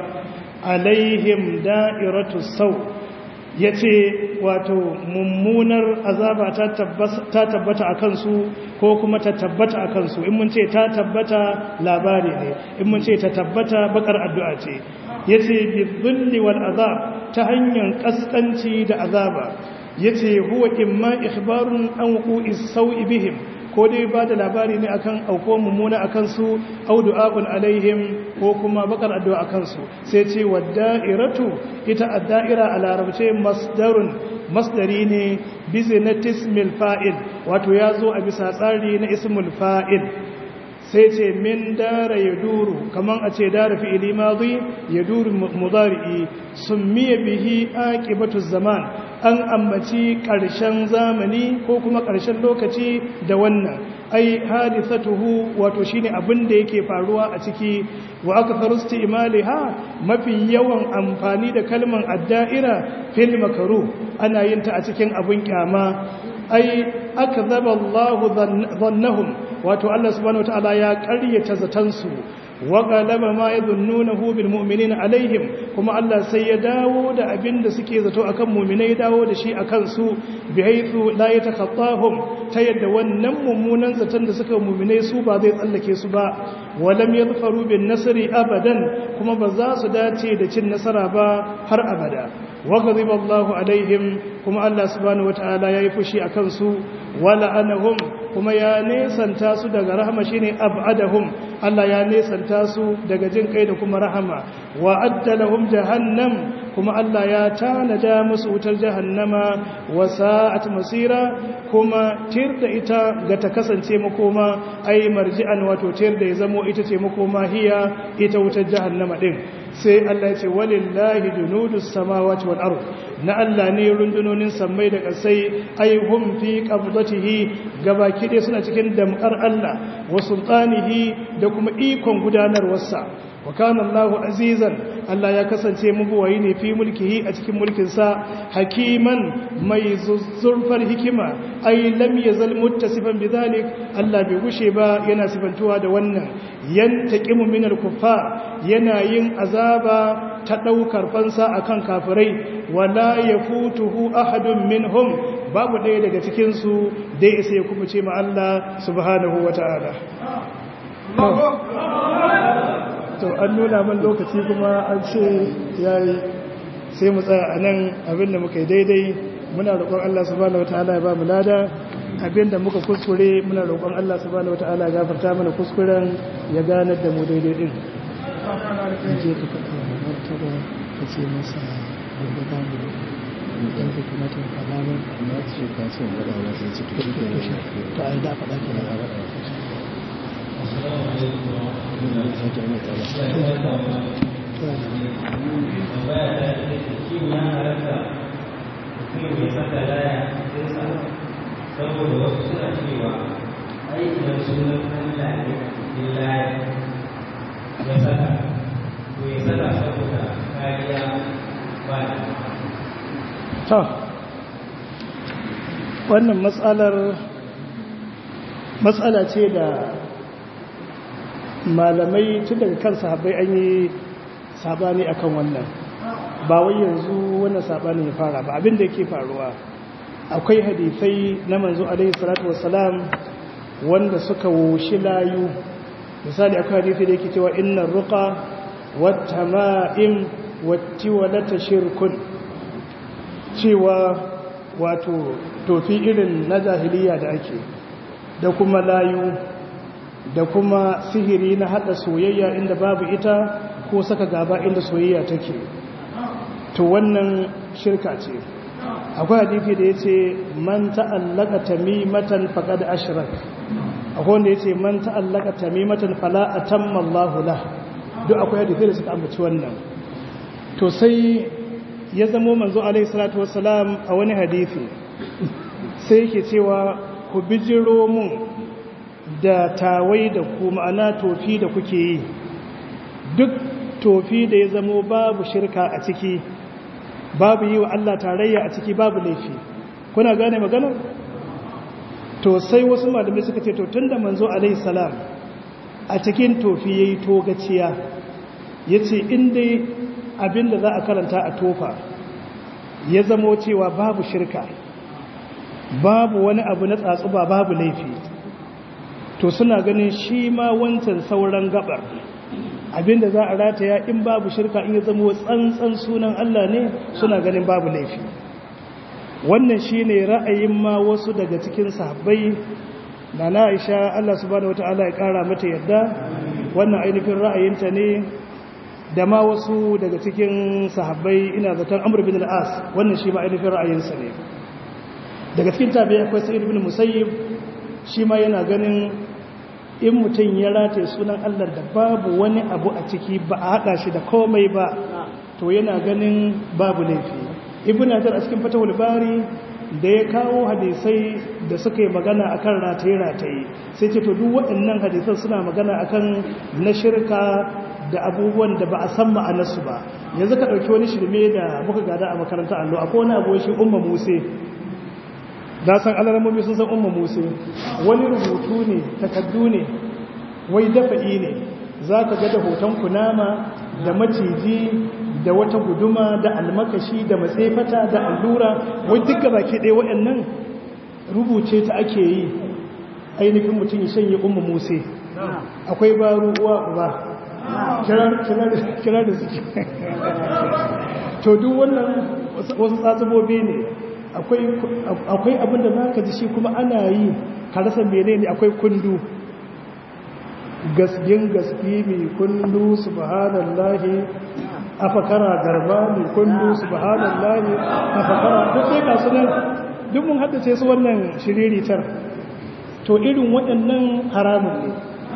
alaihim da'iratus sau yace wato mummunar azaba ta tabbata akan su ko kuma ta tabbata akan su in mun ce ta tabbata labari ne in mun ce ta tabbata bakar addu'a ce yace bizulli wal azab ta hanyar kaskanci da azaba yace huwa imma ikhbarun an wuqis sau'i bihim ko dai ba da labari ne akan auko mummuna akan su au du'a'un alaihim ko kuma bakar addu'a akan su sai ce wadda'iratu ita ad-da'ira a larabce masdari ne bizinatismil fa'il wato yazo a bisa tsari na ismul fa'il sai ce min dara yaduru kaman a ce dara fi'ili madhi yaduru mudari'i summiya bihi aqibatu zaman an ambaci ƙarshen zamani ko kuma ƙarshen lokaci da wannan ai hadithatuhu wato shine abin da yake faruwa a ciki wa aktharu istimaliha mafi yawan amfani da kalman ad-da'ira fil makruh ana yin ta a cikin abun kyama ai akzaba Allahu dhannahum wato Allah subhanahu wataala ya ƙaryata zatansu wa galaba ma yadhunnunahu bil mu'minina alaihim kuma Allah sai ya dawo da abinda suke zato akan mu'minai dawo da shi akan su bihaythu la yatakhattahum ta yadda wannan mummunan zaton da suka mu'minai su ba zai tsallake su ba walam yadhfaru bin nasri abadan kuma ba za su dace da cin nasara ba har abada wa ghadiba Allahu alaihim kuma Allah subhanahu wataala yayi fushi akan su wala anahum kuma ya nesanta su daga rahama shine abadahum Allah ya nesanta su daga jin kai da kuma rahama wa addalahum jahannam kuma Allah ya tanada musu wutar jahannama wa sa'at masira kuma tirda ita ga ta kasance makoma ai marji'an wato tirda ya zamo ita ce makoma hiya ita wutar jahannama din sai Allah ya ce walillahi junudus samawati wal ard na Allah ne rundunonin sammai da kasai ai hum fi qabdatihi gabaki dai suna cikin damkar Allah wa sultanihi da kuma ikon gudanarwarsa wa kana Allahu azizan Allah ya kasance mubuwayi ne fi mulkihi a cikin mulkinsa hakiman mai zuzzurfar hikima ai lam yazal muttasifan bidhalik Allah bai gushe ba yana sifantuwa da wannan yantaqimu minal kuffar yana yin azaba ta daukar fansa akan kafirai wala yafutuhu ahadun minhum babu ɗaya daga cikin su dai sai kuma ce ma Allah subhanahu wataala to an nuna man lokaci kuma an ce yayi sai mu tsaya anan abinda muka yi daidai muna roƙon Allah subhanahu wataala ya ba mu lada abinda muka kuskure muna roƙon Allah subhanahu wataala ya gafarta mana kuskuren ya ganar da mu daidai din je ka ce masa gobe ba mu dan ka kuma ta fada ba amma ce ka ce mu da wani sai cikin to ai da fada ke saboda wasu suna cewa aikin sunan Allah ne lillahi ya saka to ya saka saboda kariya ba ta wannan matsala ce da malamai tun daga kan sahabbai an yi sabani akan wannan ba wai yanzu wannan sabani ya fara ba abin da yake faruwa akwai hadisai na manzo alaihi salatu wassalam wanda suka woshi layu misali akwai hadisi da yake cewa innar ruqa wat tama'im wat tiwalata shirkun cewa wato tofi irin na jahiliya da ake da kuma layu da kuma sihiri na hada soyayya inda babu ita ko saka gaba inda soyayya take to wannan shirka ce. Akwai hadisi da yace man ta'allaka tamimatan faqad ashrak, akwai wanda yace man ta'allaka tamimatan fala atamma Allahu lah. Duk akwai hadisi da suka ambaci wannan. To sai ya zamo manzo alaihi salatu wassalam a wani hadisi sai yake cewa ku bijiro mun da tawai da ku, ma'ana tofi da kuke yi, duk tofi da ya zamo babu shirka a ciki, babu yi wa Allah tarayya a ciki, babu laifi. Kuna gane magana? To sai wasu malamai suka ce to tunda manzo alaihi salam a cikin tofi yayi togaciya, yace in dai abinda za a karanta a tofa ya zamo cewa babu shirka, babu wani abu na tsatsuba, babu laifi, to suna ganin shi ma wancan sauran gabar abinda za a rataya in babu shirka, in ya zamo tsantsan sunan Allah ne, suna ganin babu laifi. Wannan shine ra'ayin ma wasu daga cikin sahabbai. Na Aisha Allah subhanahu wataala ya kara mata yadda, wannan ainihin ra'ayinta ne, da ma wasu daga cikin sahabbai, ina zaton Amr bin al-As, wannan shi ma ainihin ra'ayinsa ne. Daga cikin tabi'ai akwai Sa'id ibn Musayyib, shi ma yana ganin in mutum ya rataye sunan Allah da babu wani abu a ciki, ba a haɗa shi da komai ba, to yana ganin babu laifi. Ibn Hajar a cikin Fatahul Bari da ya kawo hadisai da suka yi magana akan rataye-rataye, sai ce to duk waɗannan hadisan suna magana akan na shirka da abubuwan da ba a san ma'anarsu ba. Yanzu ka ɗauki wani shirme da muka gada a makarantar allo, akwai wani abu shi Umma Muse, na san alarmomi sun san Umma Muse, wani rubutu ne, takaddu ne, wai dafa'i ne, za ka ga da hoton kunama da maciji da wata guduma da almakashi da matsefata da allura, wai duk gaba ke ɗaya waɗannan rubuce ta ake yi ainihin mutum ya shanye Umma Muse. Akwai baro uwa uba kira da suke to duk wannan wasu tsatsubobi ne. Akwai abinda za ka ji shi kuma ana yi ka rasa mene ne. Akwai kundu, gasgin gaski mai kundu subhanallahi, afakara garba mai kundu subhanallahi, afakara duk sai ka sunan duk mun haddace su wannan shiriritar. To irin waɗannan haramun ne.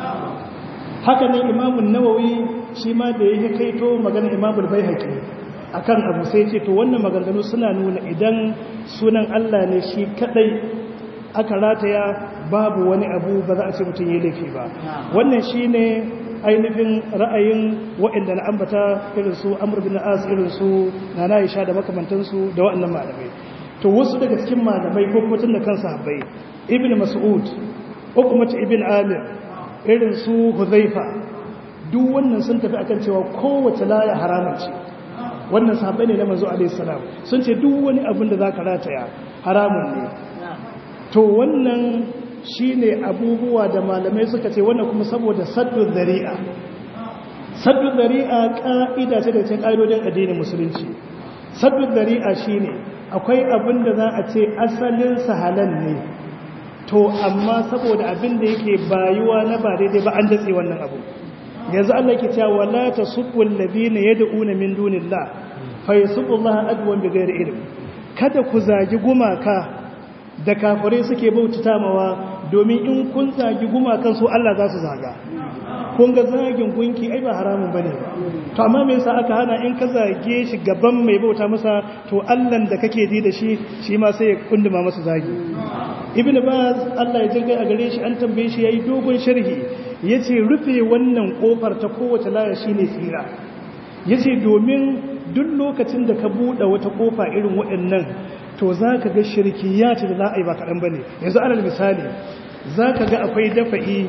Haka ne Imamun Nawawi shi ma da ya kaito magana Imamul Baihaqi akan abu sai ce to wannan maganganu suna nuna idan sunan Allah ne shi kadai aka rataya, babu wani abu ba za a ce mutum yayi laifi ba. Wannan shine ainihin ra'ayin waɗanda na ambata, irin su Amr bin As, irin su Nana Aisha da makamantansu da waɗannan malamai. To wasu daga cikin malamai ko kuma tun da kansa habbai, Ibn Mas'ud, Uqbah ibn Amir, irin su Huzaifa, duk wannan sun tafi akan cewa kowace laya haramun ce. Wannan sahabbai ne na manzo alaihi salam, sun ce duk wani abin da zaka rataya haramun ne. To wannan shine abubuwa da malamai suka ce, wannan kuma saboda saddu dhari'a. Saddu dhari'a ka'ida ce da cikin ƙa'idodin addinin musulunci. Saddu dhari'a shine akwai abin da za a ce asalin sa halal ne, to amma saboda abin da yake bayuwa na ba daidai ba an datse wannan abu. Yanzu Allah ke cewa wala tasubbu alladhina yad'una min dunillah fa yasubbullaha adwan bighairi ilm. Kada ku zagi gumaka da kafirai suke bautata mawa, domin in kun zagi gumakan su Allah za su zaga. Kun ga zagin gunki ai ba haramun bane ba, to amma me yasa aka hana in ka zage shi gaban mai bauta masa, to Allah da kake ji da shi shi ma sai ya kunduma masa zagi. Ibn Baz Allah ya jirga a gare shi, an tambaye shi yayi dogon sharhi, yace rufe wannan kofar ta kowace laya shine tsira. Yace domin duk lokacin da ka bude wata kofa irin waɗannan, to zaka ga shirkiyat da za a yi ba kaɗan bane. Yanzu alal misali zaka ga akwai dafa'i,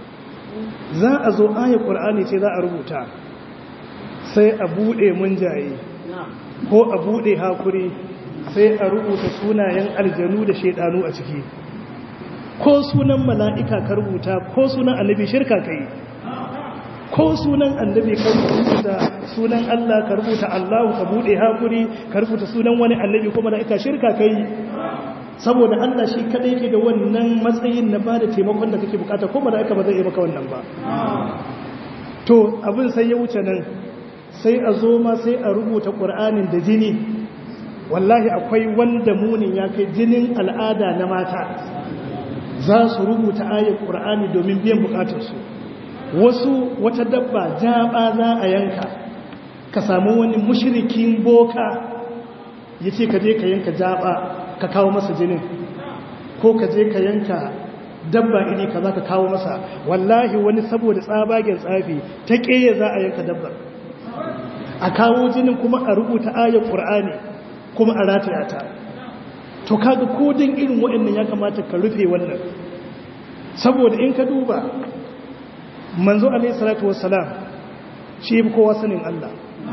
za a zo ayar Qur'ani ce za a rubuta, sai a bude munjaye ko a bude hakuri, sai a rubuta sunayen aljanu da shaidanu a ciki, ko sunan mala'ika ka rubuta, ko sunan annabi shirka kai, ko sunan annabi ka rubuta sunan Allah ka rubuta Allahu ka bude hakuri, ka rubuta sunan wani annabi ko mala'ika shirka kai. Saboda Allah shi kadai yake da wannan matsayin na bada taimakon da kake bukata, ko mala'ika ba zai yi maka wannan ba. To abin sai ya wuce nan, sai a zo ma sai a rubuta Qur'anin da jini, wallahi akwai wanda munin ya kai jinin al'ada na mata za su rubuta ayar ƙur'ani domin biyan bukatarsu. Wasu wata dabba jaba za a yanka, ka samu wani mushrikin boka ya ce ka je ka yanka jaba ka kawo masa jinin, ko ka je ka yanka dabba iri ka za ka kawo masa. Wallahi wani saboda tsabagen tsafi ta ƙeya za a yanka dabbar, a kawo jinin kuma a rubuta ayar ƙur'ani kuma a rataya ta. To kaga kodin irin waɗannan ya kamata ka rufe wannan, saboda in ka duba manzo alaihi salatu wassalam shi fi kowa sanin Allah,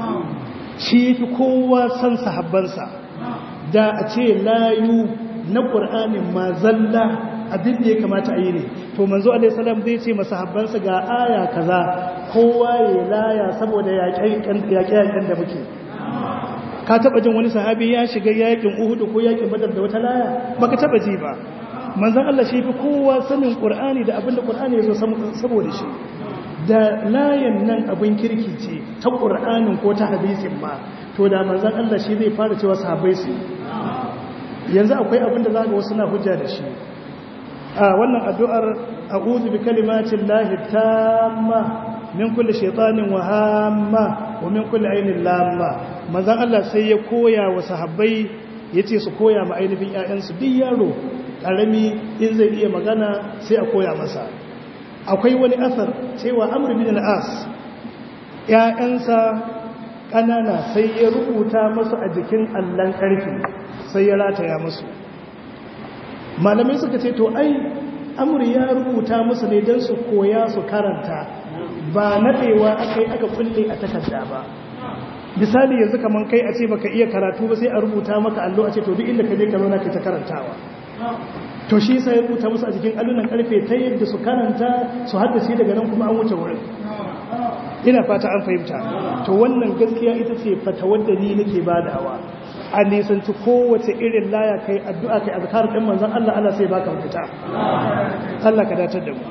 shi fi kowa san sahabbansa. Da a ce layu na ƙur'anin ma zalla abin da ya kamata a yi ne, to manzo alaihi salam zai ce masahabbansa ga aya kaza kowa ya laya saboda yaƙe-yaƙen da muke. Ka taɓa jin wani sahabi ya shiga yaƙin Uhud ko yaƙin Badar da wata laya? Baka taɓa ji ba. Manzon Allah shi fi kowa sanin Qur'ani da abin da Qur'ani ya zo saboda shi. Da layan nan abin kirki ce ta Qur'anin ko ta hadisin ma, to da manzon Allah shi zai fara cewa sahabbai su. Yanzu akwai abin da zaka wasu na hujja da shi. Wannan addu'ar a'udhu bi kalimatin lahi tamma min kulli shaytanin wa hamma wa min kulli ainin lamma. Manzon Allah sai ya koya wa sahabbai, yace su koya ma ainihin ƴaƴansu. Duk yaro karami in zai iya magana sai a koya masa. Akwai wani asar cewa Amr bin al-As ƴaƴansa ƙanana sai ya rubuta musu a jikin allon ƙarfi sai ya rataya musu. Malamai suka ce to ai Amr ya rubuta musu ne don su koya su karanta, ba nadewa akai aka kulle a takarda ba. Misali yanzu kaman kai a ce baka iya karatu ba sai a rubuta maka allo a ce to duk inda ka je ka zauna kai ta karantawa. To shi sai ya rubuta musu a jikin allunan karfe ta yadda su karanta su haddace daga nan kuma an wuce wurin. Ina fata an fahimta. To wannan gaskiya ita ce fatawar da ni nake badawa. A nisanci kowace irin laya kai addu'a kai azkar din manzon Allah, Allah sai baka mafita. Allah ka datar da mu.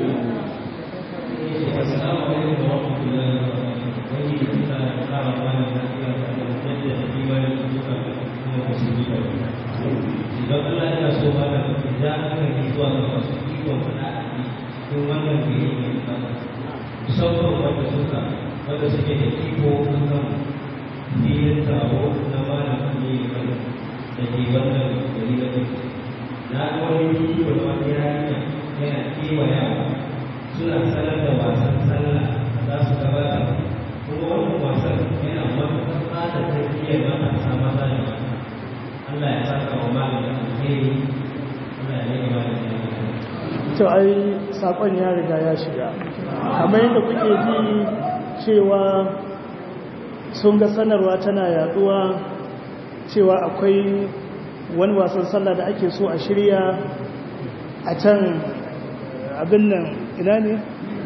Idan Allah yana so ba da za a kan yi zuwa ga masu ikon fada a ne don wannan da ya yi ba musamman wanda suke da iko a kan filin taro na malam ne da ke wannan gari da kai. Na ga wani bidiyo da wani yarinya yana kewayawa suna sanar da wasan sallah za su gabata, kuma wannan wasan yana matuƙar tsada tarbiyyar matasa maza da mata. Allah ya saka wa malamin alheri, Allah ya yi malamin alheri. To ai sakon ya riga ya shiga. Kamar yadda kuke ji cewa sun ga sanarwa tana yaduwa cewa akwai wani wasan sallah da ake so a shirya a can abin nan ina ne?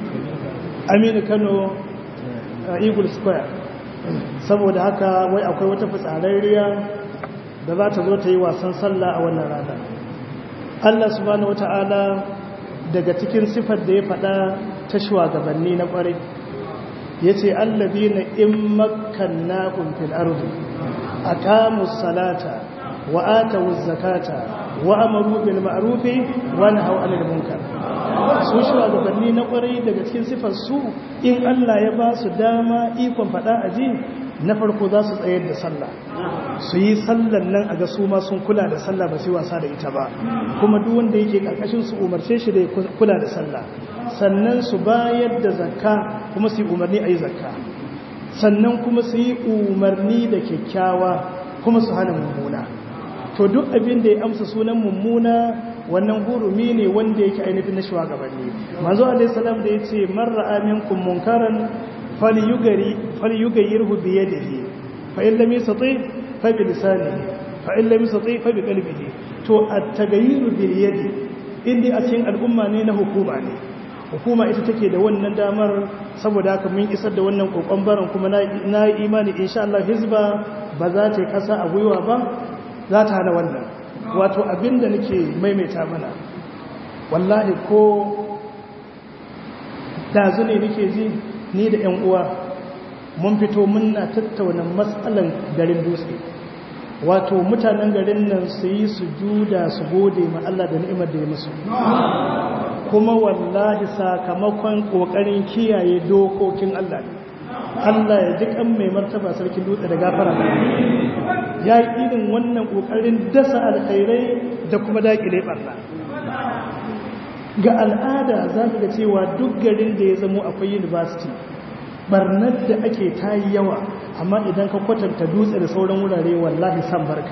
Aminu Kano Eagle Square. Saboda haka wai akwai wata fitsararriya da za ta zo ta yi wasan sallah a wannan rana. Allah subhanahu wata'ala daga cikin sifar da ya faɗa ta shugabanni na ƙwarai ya ce allazina in makkannahum fil ardi aqamus salata wa atawuz zakata wa amaru bil ma'ruf wa nahaw 'anil munkar. Su shugabanni na ƙwarai daga cikin sifar su in Allah ya ba su dama ikon faɗa aji, na farko za su tsayar da sallah, su yi sallan nan a ga su ma sun kula da sallah ba su wasa da ita ba, kuma duk wanda yake karkashin su umarce shi da kula da sallah. Sannan su bayar da zakka kuma su yi umarni a yi zakka, sannan kuma su yi umarni da kyakkyawa kuma su hana mummuna. To duk abin da ya amsa sunan mummuna wannan hurumi ne wanda yake ainihin na shugabanni. Manzo alaihi salam da yace man ra'a minkum munkaran falyughayyirhu bi yadihi fa in lam yastati fa bi lisanihi fa in lam yastati fa bi qalbihi. To at-taghayyur bil yadi indai a cikin al'umma ne na hukuma ne, hukuma ita take da wannan damar. Saboda haka mun isar da wannan kokon baran, kuma na yi imani insha Allah hizba ba za ta kasa a gwiwa ba, za ta hana wannan. Wato abinda nake maimaita mana, wallahi ko dazu ne nake ji ni da ƴan uwa mun fito muna tattauna matsalan garin Dutse. wato mutanen garin nan su yi sujuda su gode ma Allah da ni'imar da ya musu kuma wallahi sakamakon kokarin kiyaye dokokin Allah ne Allah ya ji kan mai martaba sarkin dutse da gafara ya yi irin wannan kokarin dasa alkhairai da kuma dakile barna ga al'ada za ka ga cewa duk garin da ya zamo akwai university barnar da ake tayi yawa amma idan ka kwatanta dutse da sauran wurare wallahi san barka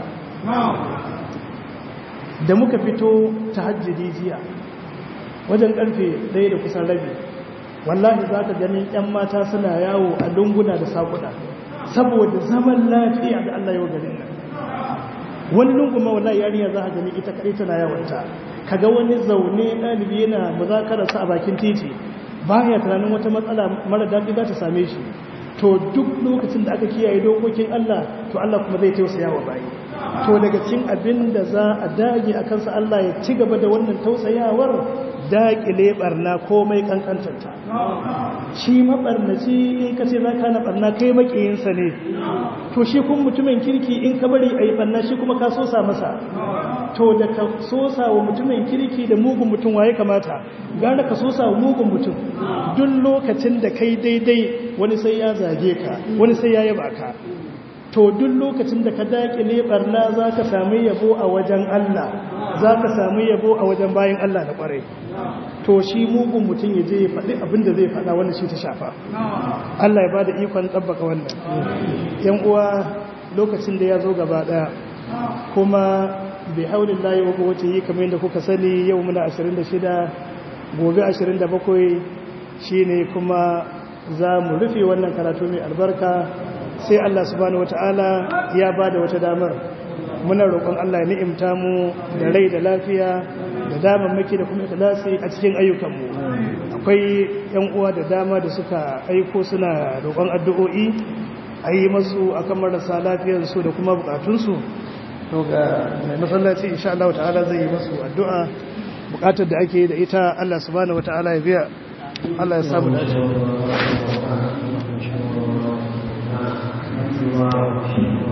da muka fito tahajjudi jiya wajen karfe 1 da kusan rabi wallahi za ka gani 'yan mata suna yawo a lunguna da sakuda saboda zaman lafiya da Allah yau garin nan wani lungu ma wallahi yarinya za ka gani ita kadai tana yawanta kaga wani zaune ɗalibi yana muzakararsa a bakin titi baya tunanin wata matsala mara daɗi za ta same shi to duk lokacin da aka kiyaye dokokin Allah to Allah kuma zai tausaya wa bayi to daga cikin abin da za a dage a kansa Allah ya ci gaba da wannan tausayawar daƙile barna komai kankantanta shi mabarnaci in ka ce za ka na barna kai makiyinsa ne to shi kuma mutumin kirki in ka bari a yi barna shi kuma ka sosa masa to da ka sosa wa mutumin kirki da mugun mutum waye kamata gane ka sosa wa mugun mutum duk lokacin da kai daidai wani sai ya zage ka wani sai ya yaba ka to duk lokacin da ka daƙile barna za ka sami yabo a wajen Allah za ka sami yabo a wajen bayan Allah da ƙwarai to shi mugun mutum ya je ya faɗi abin da zai faɗa wanda shi ta shafa Allah ya ba da ikon tsabbaka wannan yan uwa lokacin da ya zo gaba ɗaya kuma bai haulin layi wa kowace yi kamar yadda kuka sani yau muna 26 gobe 27 shine kuma za mu rufe wannan karatu mai albarka sai Allah subhanahu wata'ala ya bada wata damar muna roƙon Allah ya ni'imta mu da rai da lafiya da damammaki da kuma ikhlasi a cikin ayyukanmu akwai yan uwa da dama da suka aiko suna roƙon addu'o'i a yi masu akan marasa lafiyarsu da kuma bukatunsu to ga mai masallaci insha Allah ta'ala zai yi masu addu'a bukatar da ake da ita Allah subhanahu wata'ala ya biya Allah ya samu dace